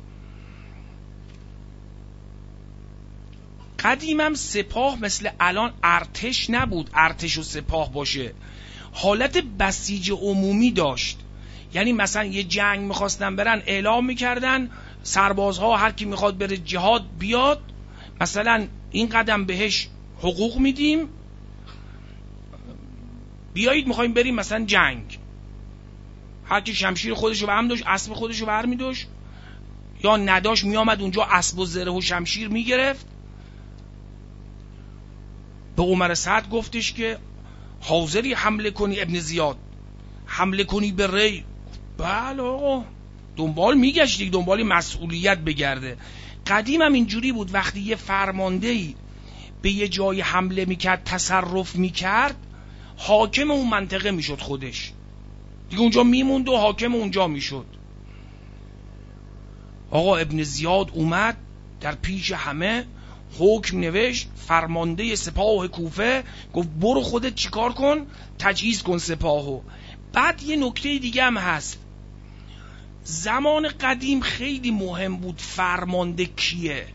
قدیمم سپاه مثل الان ارتش نبود، ارتش و سپاه باشه، حالت بسیج عمومی داشت. یعنی مثلا یه جنگ میخواستن برن، اعلام میکردن سربازها هر کی میخواد بره جهاد بیاد. مثلا این قدم بهش حقوق میدیم، بیایید میخوایم بریم مثلا جنگ. هر کی شمشیر خودشو برمی داشت، اسب خودشو برمی داشت، یا نداشت میامد اونجا اسب و زره و شمشیر میگرفت. به عمر سعد گفتش که حاضری حمله کنی ابن زیاد، حمله کنی به ری؟ بله آقا. دنبال میگشت دیگه، دنبال مسئولیت بگرده. قدیم هم اینجوری بود، وقتی یه فرماندهی به یه جای حمله میکرد، تصرف میکرد، حاکم اون منطقه میشد خودش دیگه، اونجا میموند و حاکم اونجا میشد. آقا ابن زیاد اومد در پیش همه حکم نوشت، فرمانده سپاه کوفه گفت برو خودت چیکار کن، تجهیز کن سپاهو. بعد یه نکته دیگه هم هست، زمان قدیم خیلی مهم بود فرمانده کیه.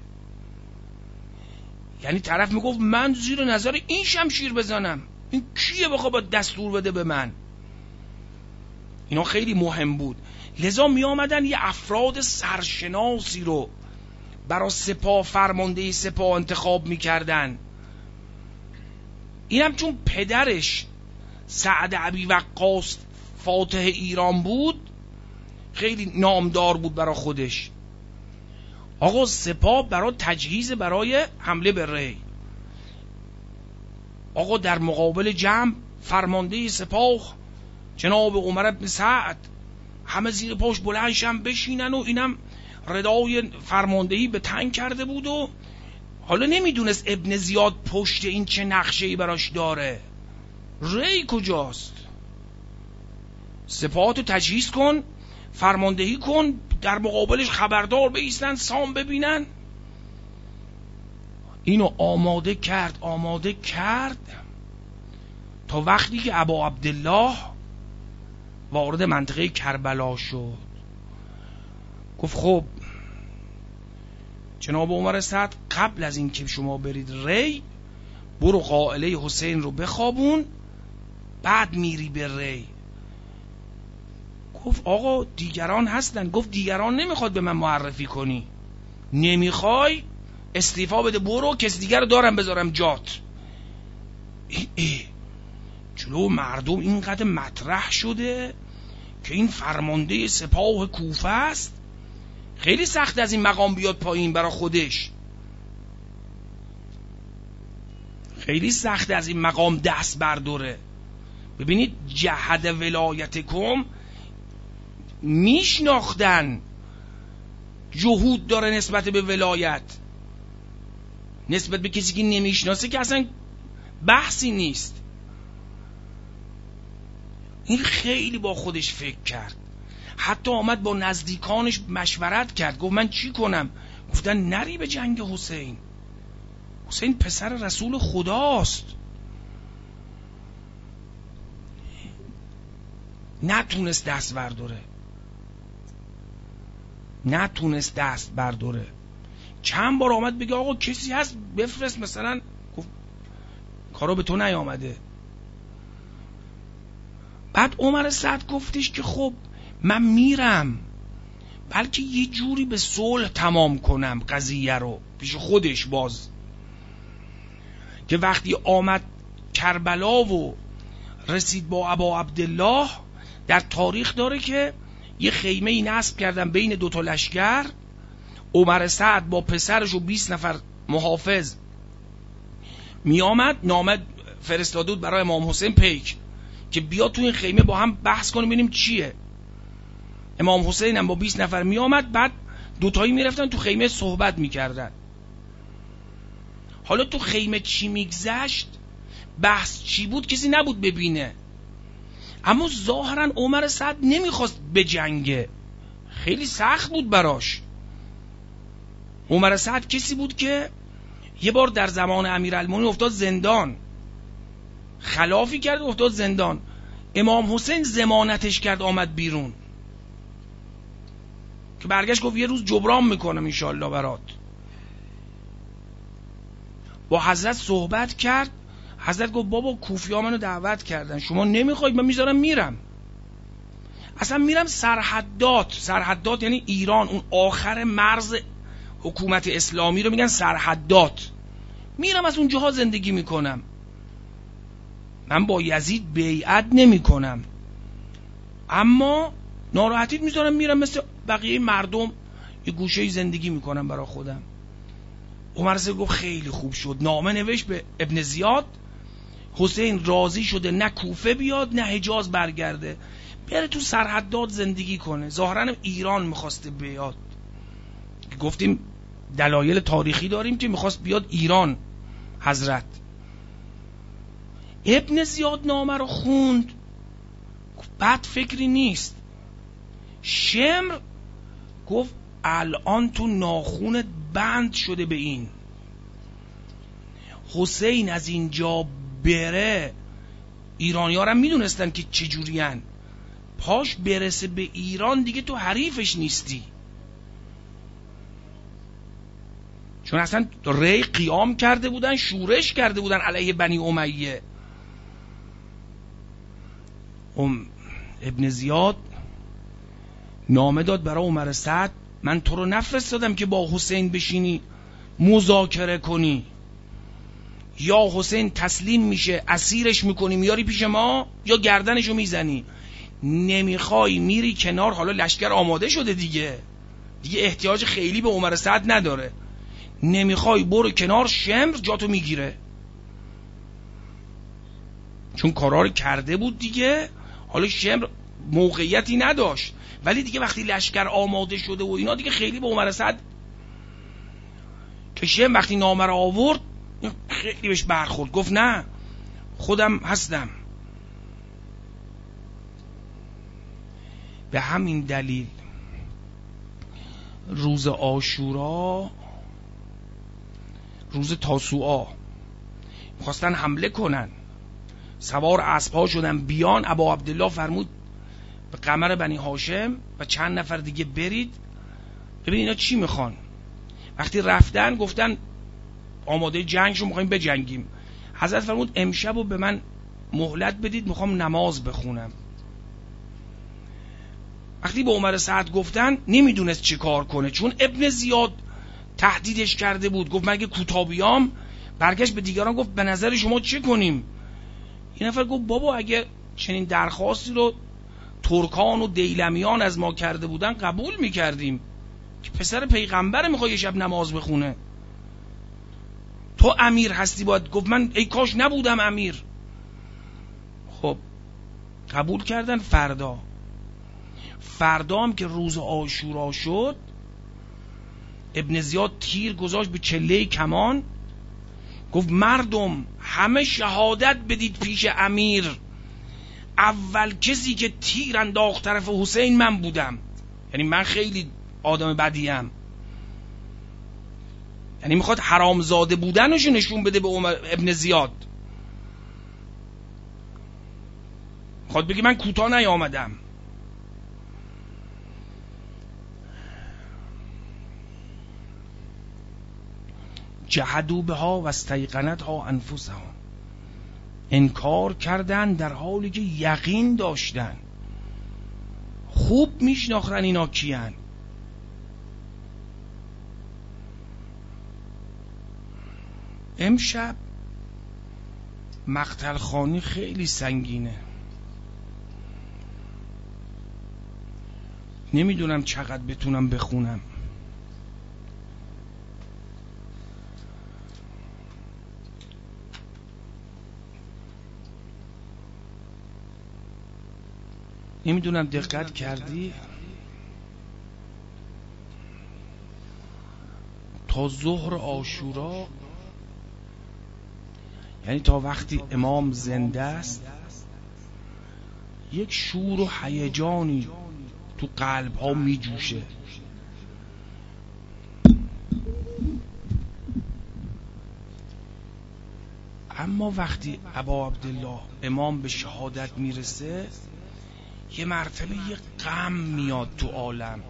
یعنی طرف میگفت من زیر نظر این شمشیر بزنم، این کیه بخواد با دستور بده به من؟ اینا خیلی مهم بود. لذا می آمدن یه افراد سرشناسی رو برای سپاه، فرمانده سپاه انتخاب میکردن. اینم چون پدرش سعد ابی وقاص فاتح ایران بود، خیلی نامدار بود برای خودش. آقا سپاه برای تجهیز برای حمله به ری، آقا در مقابل جمع فرمانده سپاه جناب عمر بن سعد، همه زیر پاش بلندشن بشینن و اینم ردای فرماندهی به تنگ کرده بود و حالا نمیدونست ابن زیاد پشت این چه نقشه‌ای براش داره، ری کجاست. سپاهاتو تجهیز کن، فرماندهی کن، در مقابلش خبردار بایستن، سام ببینن. اینو آماده کرد تا وقتی که ابا عبدالله وارد منطقه کربلا شد. گفت خب جناب عمر سعد، قبل از این که شما برید ری، برو قائله حسین رو بخوابون، بعد میری به ری. گفت آقا دیگران هستن. گفت دیگران نمیخواد به من معرفی کنی، نمیخوای استعفا بده، برو، کسی دیگر رو دارم بذارم جات. جلو مردم اینقدر مطرح شده که این فرمانده سپاه کوفه است، خیلی سخت از این مقام بیاد پایین برای خودش، خیلی سخت از این مقام دست برداره. ببینید جهد ولایتکم، میشناختن جهود داره نسبت به ولایت، نسبت به کسی که نمیشناسه که اصلا بحثی نیست. این خیلی با خودش فکر کرد، حتی آمد با نزدیکانش مشورت کرد، گفت من چی کنم؟ گفتن نری به جنگ حسین، حسین پسر رسول خداست. نتونست دست برداره. چند بار آمد بگه آقا کسی هست بفرست مثلا، گفت کارا به تو نیامده. بعد عمر سعد گفتش که خب من میرم، بلکه یه جوری به صلح تمام کنم قضیه رو پیش خودش، باز که وقتی آمد کربلا و رسید با ابا عبدالله، در تاریخ داره که یه خیمه ای نصب کردن بین دوتا لشکر، عمر سعد با پسرش و 20 نفر محافظ می آمد، نامه فرستاده بود برای امام حسین پیک که بیا تو این خیمه با هم بحث کنیم ببینیم چیه. امام حسین هم با 20 نفر می آمد، بعد دوتایی می رفتن تو خیمه صحبت می کردن. حالا تو خیمه چی می گذشت، بحث چی بود، کسی نبود ببینه. اما ظاهرا عمر سعد نمیخواست به جنگه، خیلی سخت بود براش. عمر سعد کسی بود که یه بار در زمان امیرالمومنین افتاد زندان، خلافی کرد افتاد زندان، امام حسین ضمانتش کرد آمد بیرون، که برگشت گفت یه روز جبران میکنم انشالله برات. با حضرت صحبت کرد، حضرت گفت بابا کوفی‌ها منو دعوت کردن، شما نمیخواید، من میذارم میرم، اصلا میرم سرحدات یعنی ایران، اون آخر مرز حکومت اسلامی رو میگن سرحدات، میرم از اونجاها زندگی میکنم، من با یزید بیعت نمی کنم، اما ناراحتیت میذارم میرم مثل بقیه مردم یه گوشه زندگی میکنم برای خودم. عمر رضا گفت خیلی خوب شد. نامه نوشت به ابن زیاد، حسین راضی شده نه کوفه بیاد نه حجاز برگرده، بره تو سرحدات زندگی کنه. ظاهرا ایران میخواسته بیاد، گفتیم دلایل تاریخی داریم که میخواست بیاد ایران حضرت. ابن زیاد نامه رو خوند، بد فکری نیست. شمر گفت الان تو ناخونت بند شده به این، حسین از اینجا بره، ایرانی‌ها هم میدونستن که چجورین، پاش برسه به ایران دیگه تو حریفش نیستی. چون اصلا ری قیام کرده بودن، شورش کرده بودن علیه بنی امیه. ابن زیاد نامه داد برای عمر سعد، من تو رو نفرستادم که با حسین بشینی مذاکره کنی، یا حسین تسلیم میشه اسیرش میکنی میاری پیش ما، یا گردنشو میزنی. نمیخوای میری کنار، حالا لشکر آماده شده دیگه احتیاج خیلی به عمر سعد نداره، نمیخوای برو کنار، شمر جاتو میگیره. چون کارا کرده بود دیگه، حالا شمر موقعیتی نداشت، ولی دیگه وقتی لشکر آماده شده و اینا دیگه خیلی به عمر سعد، که شمر وقتی نامه رو آورد خیلی بهش برخورد، گفت نه خودم هستم. به همین دلیل روز عاشورا، روز تاسوعا خواستن حمله کنن، سوار اسب‌ها شدن بیان. ابا عبدالله فرمود به قمر بنی هاشم و چند نفر دیگه برید ببین اینا چی میخوان. وقتی رفتن گفتن آماده جنگشو میخوایم بجنگیم. حضرت فرمود امشبو به من مهلت بدید، میخوام نماز بخونم. وقتی به عمر سعد گفتن نمیدونست چه کار کنه، چون ابن زیاد تهدیدش کرده بود، گفت من اگه کوتاه بیام. برگشت به دیگران گفت به نظر شما چه کنیم؟ این نفر گفت بابا اگه چنین درخواستی رو ترکان و دیلمیان از ما کرده بودن قبول میکردیم، که پسر پیغمبر میخواد یه شب نماز بخونه، تو امیر هستی باید. گفت من ای کاش نبودم امیر. خب قبول کردن. فردا هم که روز عاشورا شد، ابن زیاد تیر گذاشت به چله کمان، گفت مردم همه شهادت بدید پیش امیر، اول کسی که تیر انداخت طرف حسین من بودم. یعنی من خیلی آدم بدیم، یعنی میخواد حرامزاده بودنشو نشون بده به ابن زیاد، میخواد بگه من کوتاه نیامدم. جحدوا بها و استیقنتها انفسهم، انکار کردن در حالی که یقین داشتن. خوب میشناختن اینا کیان. امشب مقتل خانی خیلی سنگینه، نمیدونم چقدر بتونم بخونم. نمیدونم دقت کردی تا ظهر عاشورا، یعنی تا وقتی امام زنده است، یک شور و هیجانی تو قلب ها می جوشه. اما وقتی ابا عبدالله امام به شهادت میرسه، یه مرتبه یه غم میاد تو عالم،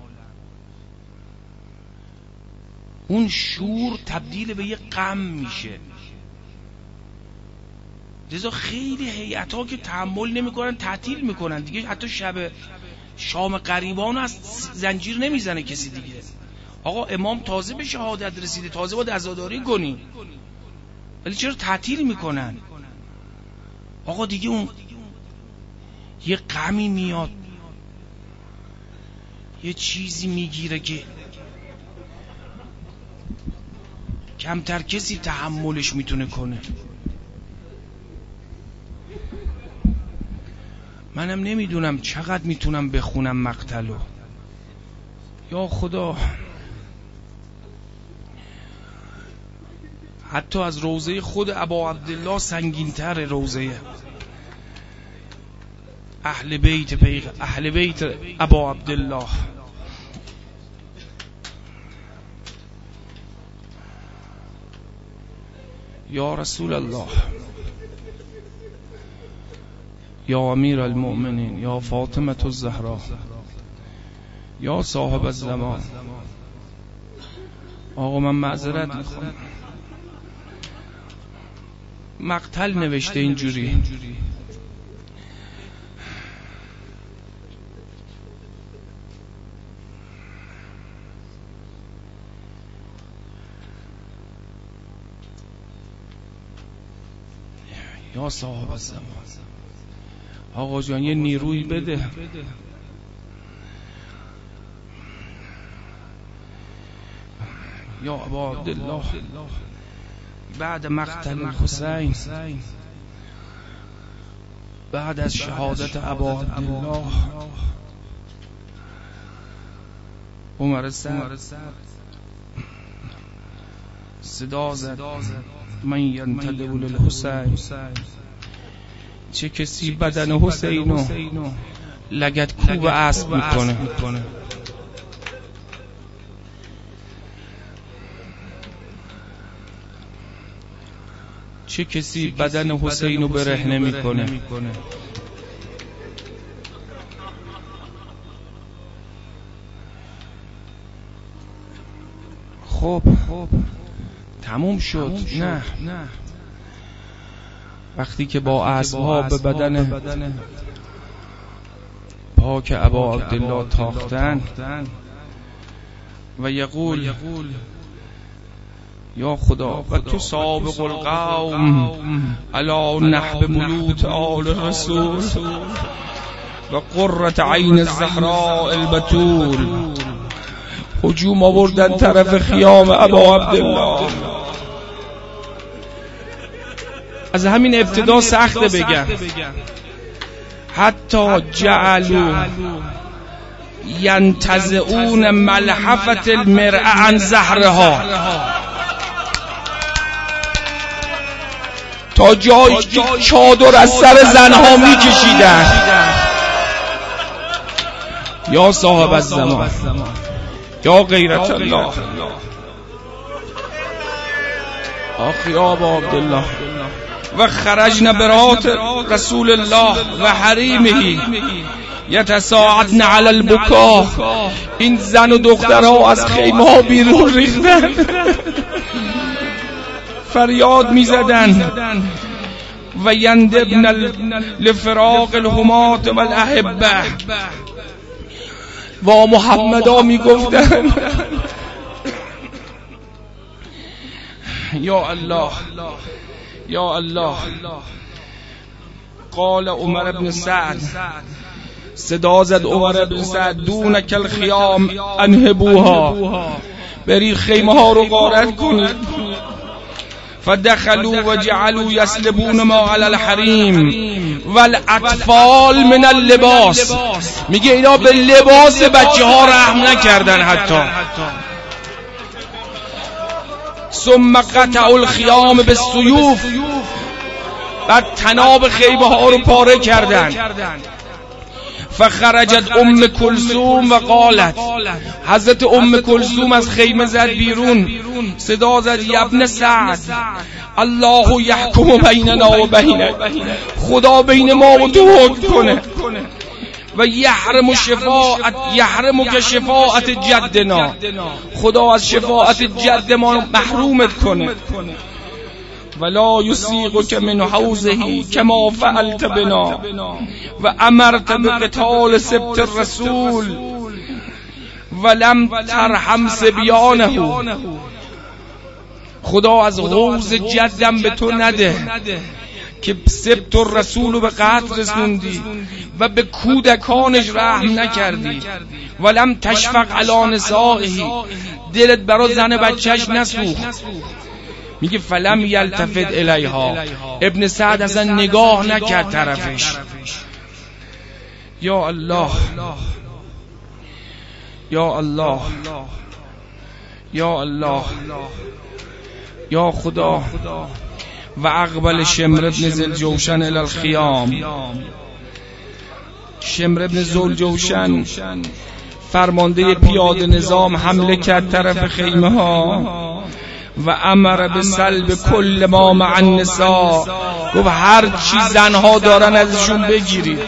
اون شور تبدیل به یه غم میشه. لذا خیلی هیئت‌ها که تحمل نمیکنن تعطیل میکنن دیگه، حتی شب شام غریبان از زنجیر نمیزنه کسی دیگه. آقا امام تازه به شهادت رسیده، تازه باید عزاداری کنی. ولی چرا تعطیل میکنن؟ آقا دیگه اون یه غمی میاد، یه چیزی میگیره که کمتر کسی تحملش میتونه کنه. منم نمیدونم چقدر میتونم بخونم مقتلو. یا خدا، حتی از روضه خود ابا عبدالله سنگین‌تر روضه اهل بیت ابا عبدالله. یا رسول الله، یا امیر المؤمنین، یا فاطمه الزهرا، یا صاحب الزمان. آقا من معذرت میخوام، مقتل نوشته اینجوری. یا صاحب الزمان، آقا جان یه نیروی بده. یا ابا عبدالله، بعد مقتل الحسین، بعد از شهادت ابا عبدالله، عمر سعد صدا زد من ینتدب للحسین. چه کسی بدن حسینو لگد کوب اسب میکنه. چه کسی بدن حسینو برهنه میکنه. خب تموم شد. نه، وقتی که با اسب‌ها به بدن پاک ابا عبدالله تاختن و یقول یا خدا و تو سابق القوم علی نحب بلوت آل رسول و قرة عین الزهراء البتول. هجوم آوردن طرف خیام ابا عبدالله. از همین ابتدا سخته بگم، حتی جعلوا ینتزعون ملحفة المرأة عن زهرها، تا جایی که چادر از سر زنها میکشیدن. یا صاحب الزمان، یا غیرت الله، آخی آبا عبدالله. و خرجن برات رسول الله و حریمه یتساعدن علی البکا. این زن و دخترها از خیمه ها بیرون ریختن، فریاد میزدن و یندبن لفراق الحمات و الاحبه. و محمدا میگفتن یا الله یا الله. قال عمر بن سعد، صدا زد عمر بن سعد، دونک الخیام انهبوها، برید خیمه ها رو غارت کنید. فدخلوا و جعلوا یسلبون ما علی الحریم والاطفال من اللباس. میگه اینا به لباس بچه ها رحم نکردن حتی. ثم قطعوا الخیام بالسیوف، بعد تناب خیمه ها رو پاره کردن. فخرجت ام کلثوم و قالت، حضرت ام کلثوم از خیمه زد بیرون، صدا زد یا ابن سعد الله یحکم بیننا و بینک، خدا بین ما و تو حکم کنه. و یحرمک شفاعت جدنا، خدا از شفاعت جد ما محرومت کنه. ولا یسیغک من حوزه کما فعلت بنا و امرت بقتال سبط الرسول ولم ترحم صبیانه. خدا از حوض جدم به تو نده که سبت الرسول رو به قتل رسوندی و به کودکانش رحم نکردی. ولم تشفق علی نسائه، دلت برا زن بچهش نسوخت. میگه فلم یلتفت الیها، ابن سعد اصلا نگاه نکرد طرفش. یا الله یا الله یا الله یا خدا. و اقبل شمر ابن ذوالجوشن الی الخیام، شمر ابن ذوالجوشن فرمانده پیاده نظام حمله کرد طرف خیمه ها و امر به سلب کل ما مع النساء، گفت هر چی زنها دارن ازشون بگیرید.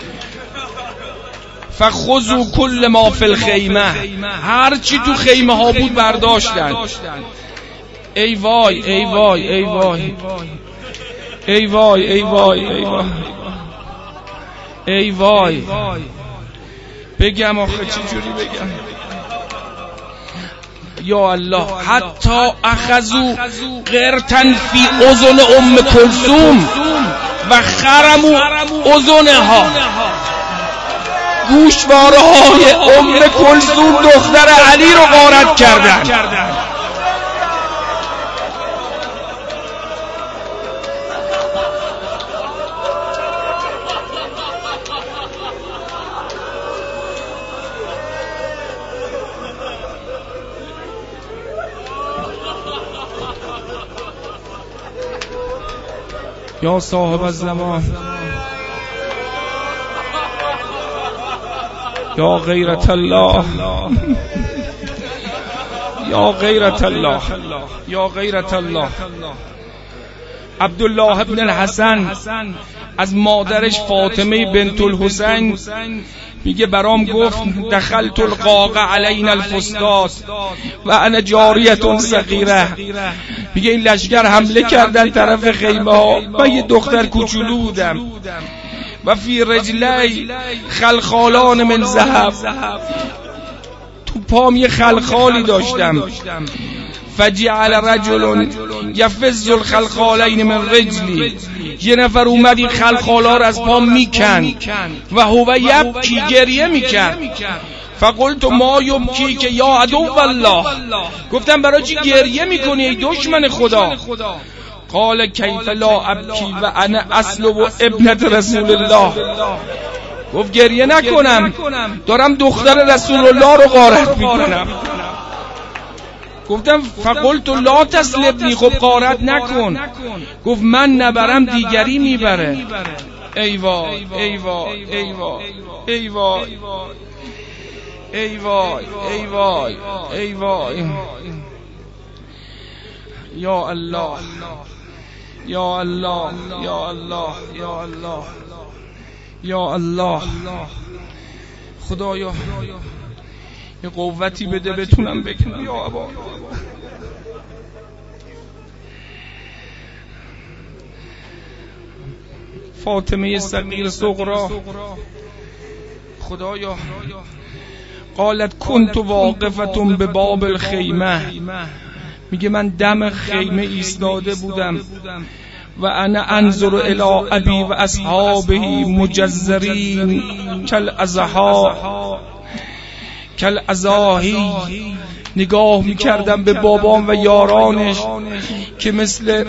فخذوا کل ما فی الخیمه، هر چی تو خیمه ها بود برداشتن. ای وای ای وای ای وای ای وای ای وای ای وای ای وای. بگم آخه چی جوری بگم؟ یا الله. حتی اخذو قرتن فی اذن ام کلثوم و خرمو اذنها، گوشواره های ام کلثوم دختر علی رو غارت کردن. یا صاحب الزمان، یا غیرت الله، یا غیرت الله، یا غیرت الله. عبدالله ابن الحسن از مادرش فاطمه بنت الحسین میگه برام گفت دخلت القاقه علینا الفسطاط و انا جاریه صغیره. میگه این لشکر حمله کردن طرف خیمه ها، من یه دختر کوچولو بودم. و فی رجلی خلخالان من ذهب، تو پام یه خلخالی داشتم. فجعل رجل یفز الخلخالین من رجلی، یه نفر اومد این خلخالا رو از پام میکن و هو یبکی، گریه میکرد. فقلت ما یبکی که یا عدو الله، گفتم برای چی گریه میکنی ای دشمن خدا؟ قال کیف لا ابکی و انا اصلب ابنت رسول الله، گفت گریه نکنم دارم دختر رسول الله رو غارت میکنم. گفتم فقلت لا تسلبنی، خب غارت نکن. گفت من نبرم دیگری میبره. ای وای ای وای ای وای ای وای ای وای ای وای ای وای. یا الله یا الله یا الله یا الله یا الله. خدایا یه قوتی بده بتونم بکنم. یا ابا فاطمه صغیر صغرا، خدایا قالت کنت واقفتم به باب الخیمه، میگه من دم خیمه ایستاده بودم و انا انظر الی ابی و اصحابه مجزرین کل ازاهی، نگاه میکردم به بابام و یارانش که مثل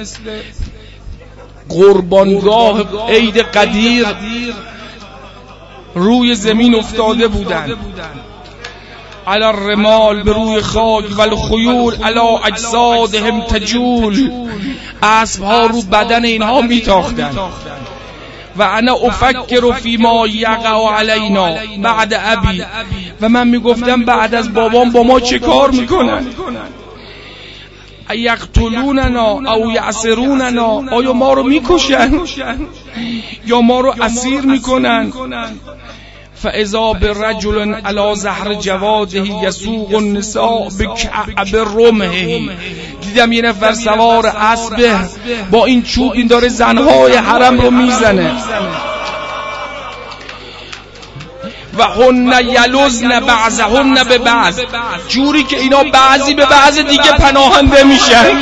قربانگاه عید قدیر روی زمین افتاده بودند. علی الرمال، به روی خاک، و الخیول علی اجسادهم تجول، اسبها رو بدن اینها میتاختند. و انا افکر فی ما یقع علینا بعد ابی، و من میگفتم بعد از بابام با ما چه کار میکنن؟ یقتلوننا او یعصروننا، آیا ما رو میکشن یا ما رو اسیر میکنن؟ فاذا برجل علی ظهر جواده یسوق النساء بکعب رمحه، دیدم یه نفر سوار اسب با این چوب این داره زنهای حرم رو میزنه. و هن یلزن بعضهن به بعض، جوری که اینا بعضی به بعض دیگه پناهنده میشن.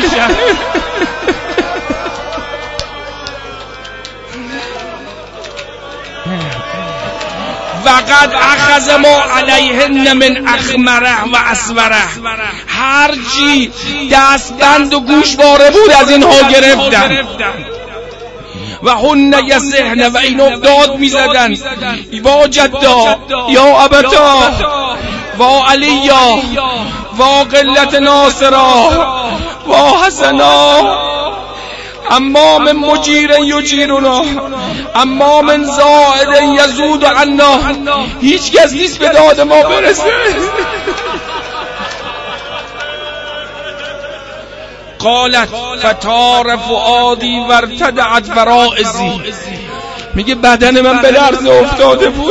وقد اخذ ما علیهن من اخمره و اسوره، هرچی دستبند و گوشواره بود از اینها گرفتن. و هن یصحن، و اینو داد میزدن وا جدا یا ابتا و علیا و قلت ناصرا و حسنا، اما من مجیر یجیرنا، اما من زائد یزود عنا، هیچ کس نیست به داد ما برسه. قالت فتار فؤادی وارتدعت فرائضی، میگه بدن من به لرزه افتاده بود.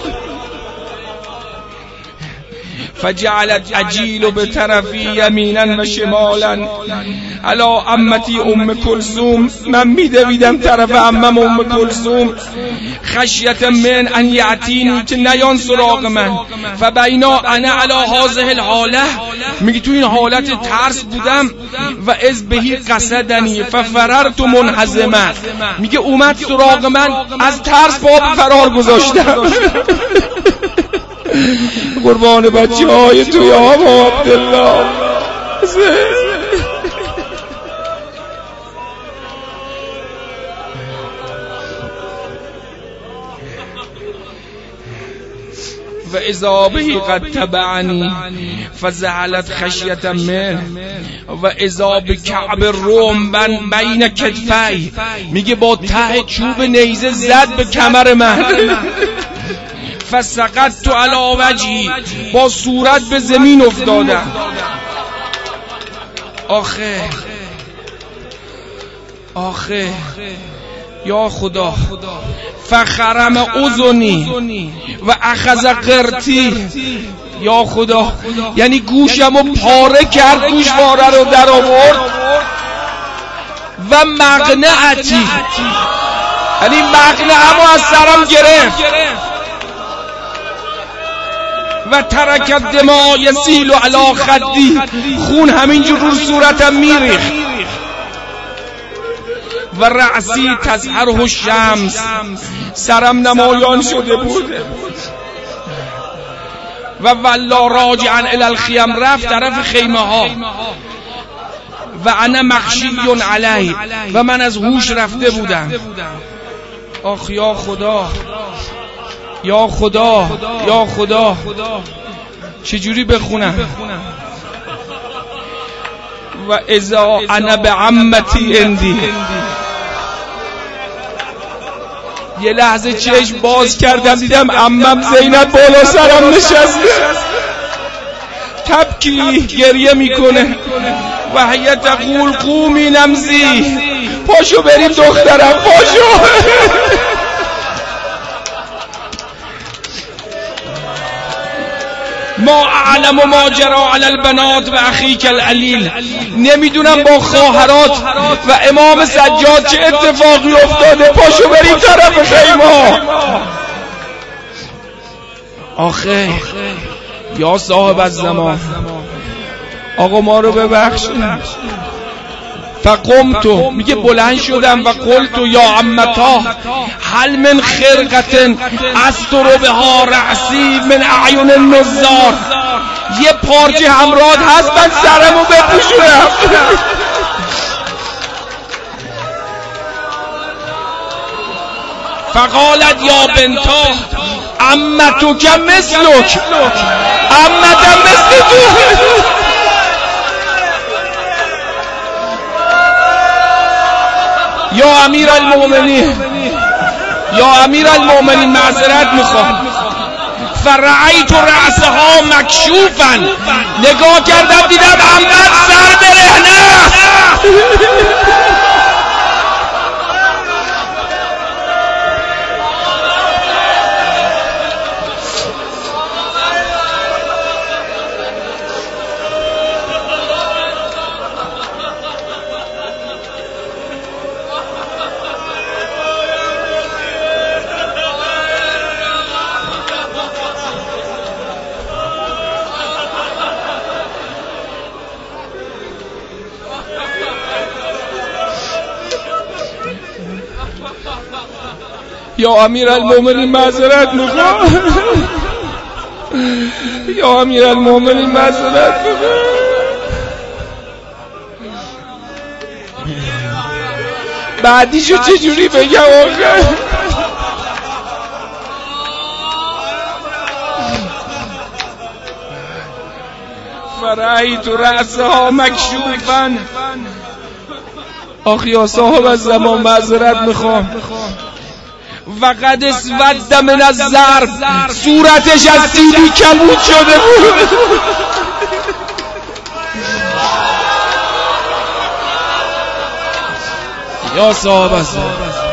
فجعلت اجیل به طرفی یمینا و شمالا علی عمتی کلثوم، من میدویدم طرف عمم کلثوم، خشیت من ان یعتینی، که نیان سراغ من. فبینا انا علی هذه الحاله، میگه تو این حالت ترس بودم، و از بهی قصدنی ففررت منهزما، میگه اومد سراغ من، از ترس پا به فرار گذاشتم. قربان بچه های توی آبا عبدالله. و اذا به قد تبعنی فزعلت خشیت من، و اذا به کعب روم بین کتفی، میگه با ته چوب نیزه زد به کمر من. فسقطت علی وجهی، با صورت به زمین افتادم. آخه یا خدا. فخرم اذنی و اخذ قرتی، یا خدا، یعنی گوشمو پاره کرد، گوشواره رو در آورد. و مقنعتی، یعنی مقنعمو از سرم گرفت. و ترکت دماء یسیل علی خدی، خون همینجور رو صورتم میریخت. و رأسی تزهره الشمس، سرم نمایان شده بود. و ولا راجعا الی الخیم، رفت طرف خیمه ها. و انا مخشی علی، و من از هوش رفته بودم. آخ یا خدا، یا خدا، یا خدا، چجوری بخونم؟ و اذا انا بعمتی اندی، یه لحظه چشم باز کردم، دیدم عمم زینب بالا سرم نشسته، تبکی، گریه میکنه. و هی تقول قومی نمزی، پاشو بریم دخترم، پاشو. ما اعلم ما جرا علی البنات و اخیک العلیل، نمیدونم با خواهرات و امام سجاد چه اتفاقی افتاده، پاشو بریم طرف خیمه. آخه یا صاحب الزمان، آقا ما رو ببخشید. فقمتو، میگه بلند شدم، و قلت یا عمتا هل من خرقتن استر بها رأسی من اعین النظار، یه پارچه همراه هست من سرمو بپوشونم. فقالت یا بنتا عمتو که مثلک، عمتم مثل تو. یا امیر المؤمنین، یا امیر المؤمنین، معذرت میخوام. فرعیت رأسها مکشوفا، نگاه کردم دیدم عمت سر برهنه است. یا امیرالمومنین معذرت میخوام، یا امیرالمومنین معذرت میخوام. بعدیشو چجوری بگم آخه؟ فرأیت رأسها مکشوفا. آخ یا صاحب الزمان معذرت میخوام. وقد اسود من الضرب، صورتش از سیلی کبود شده بود. یا صاحب الزمان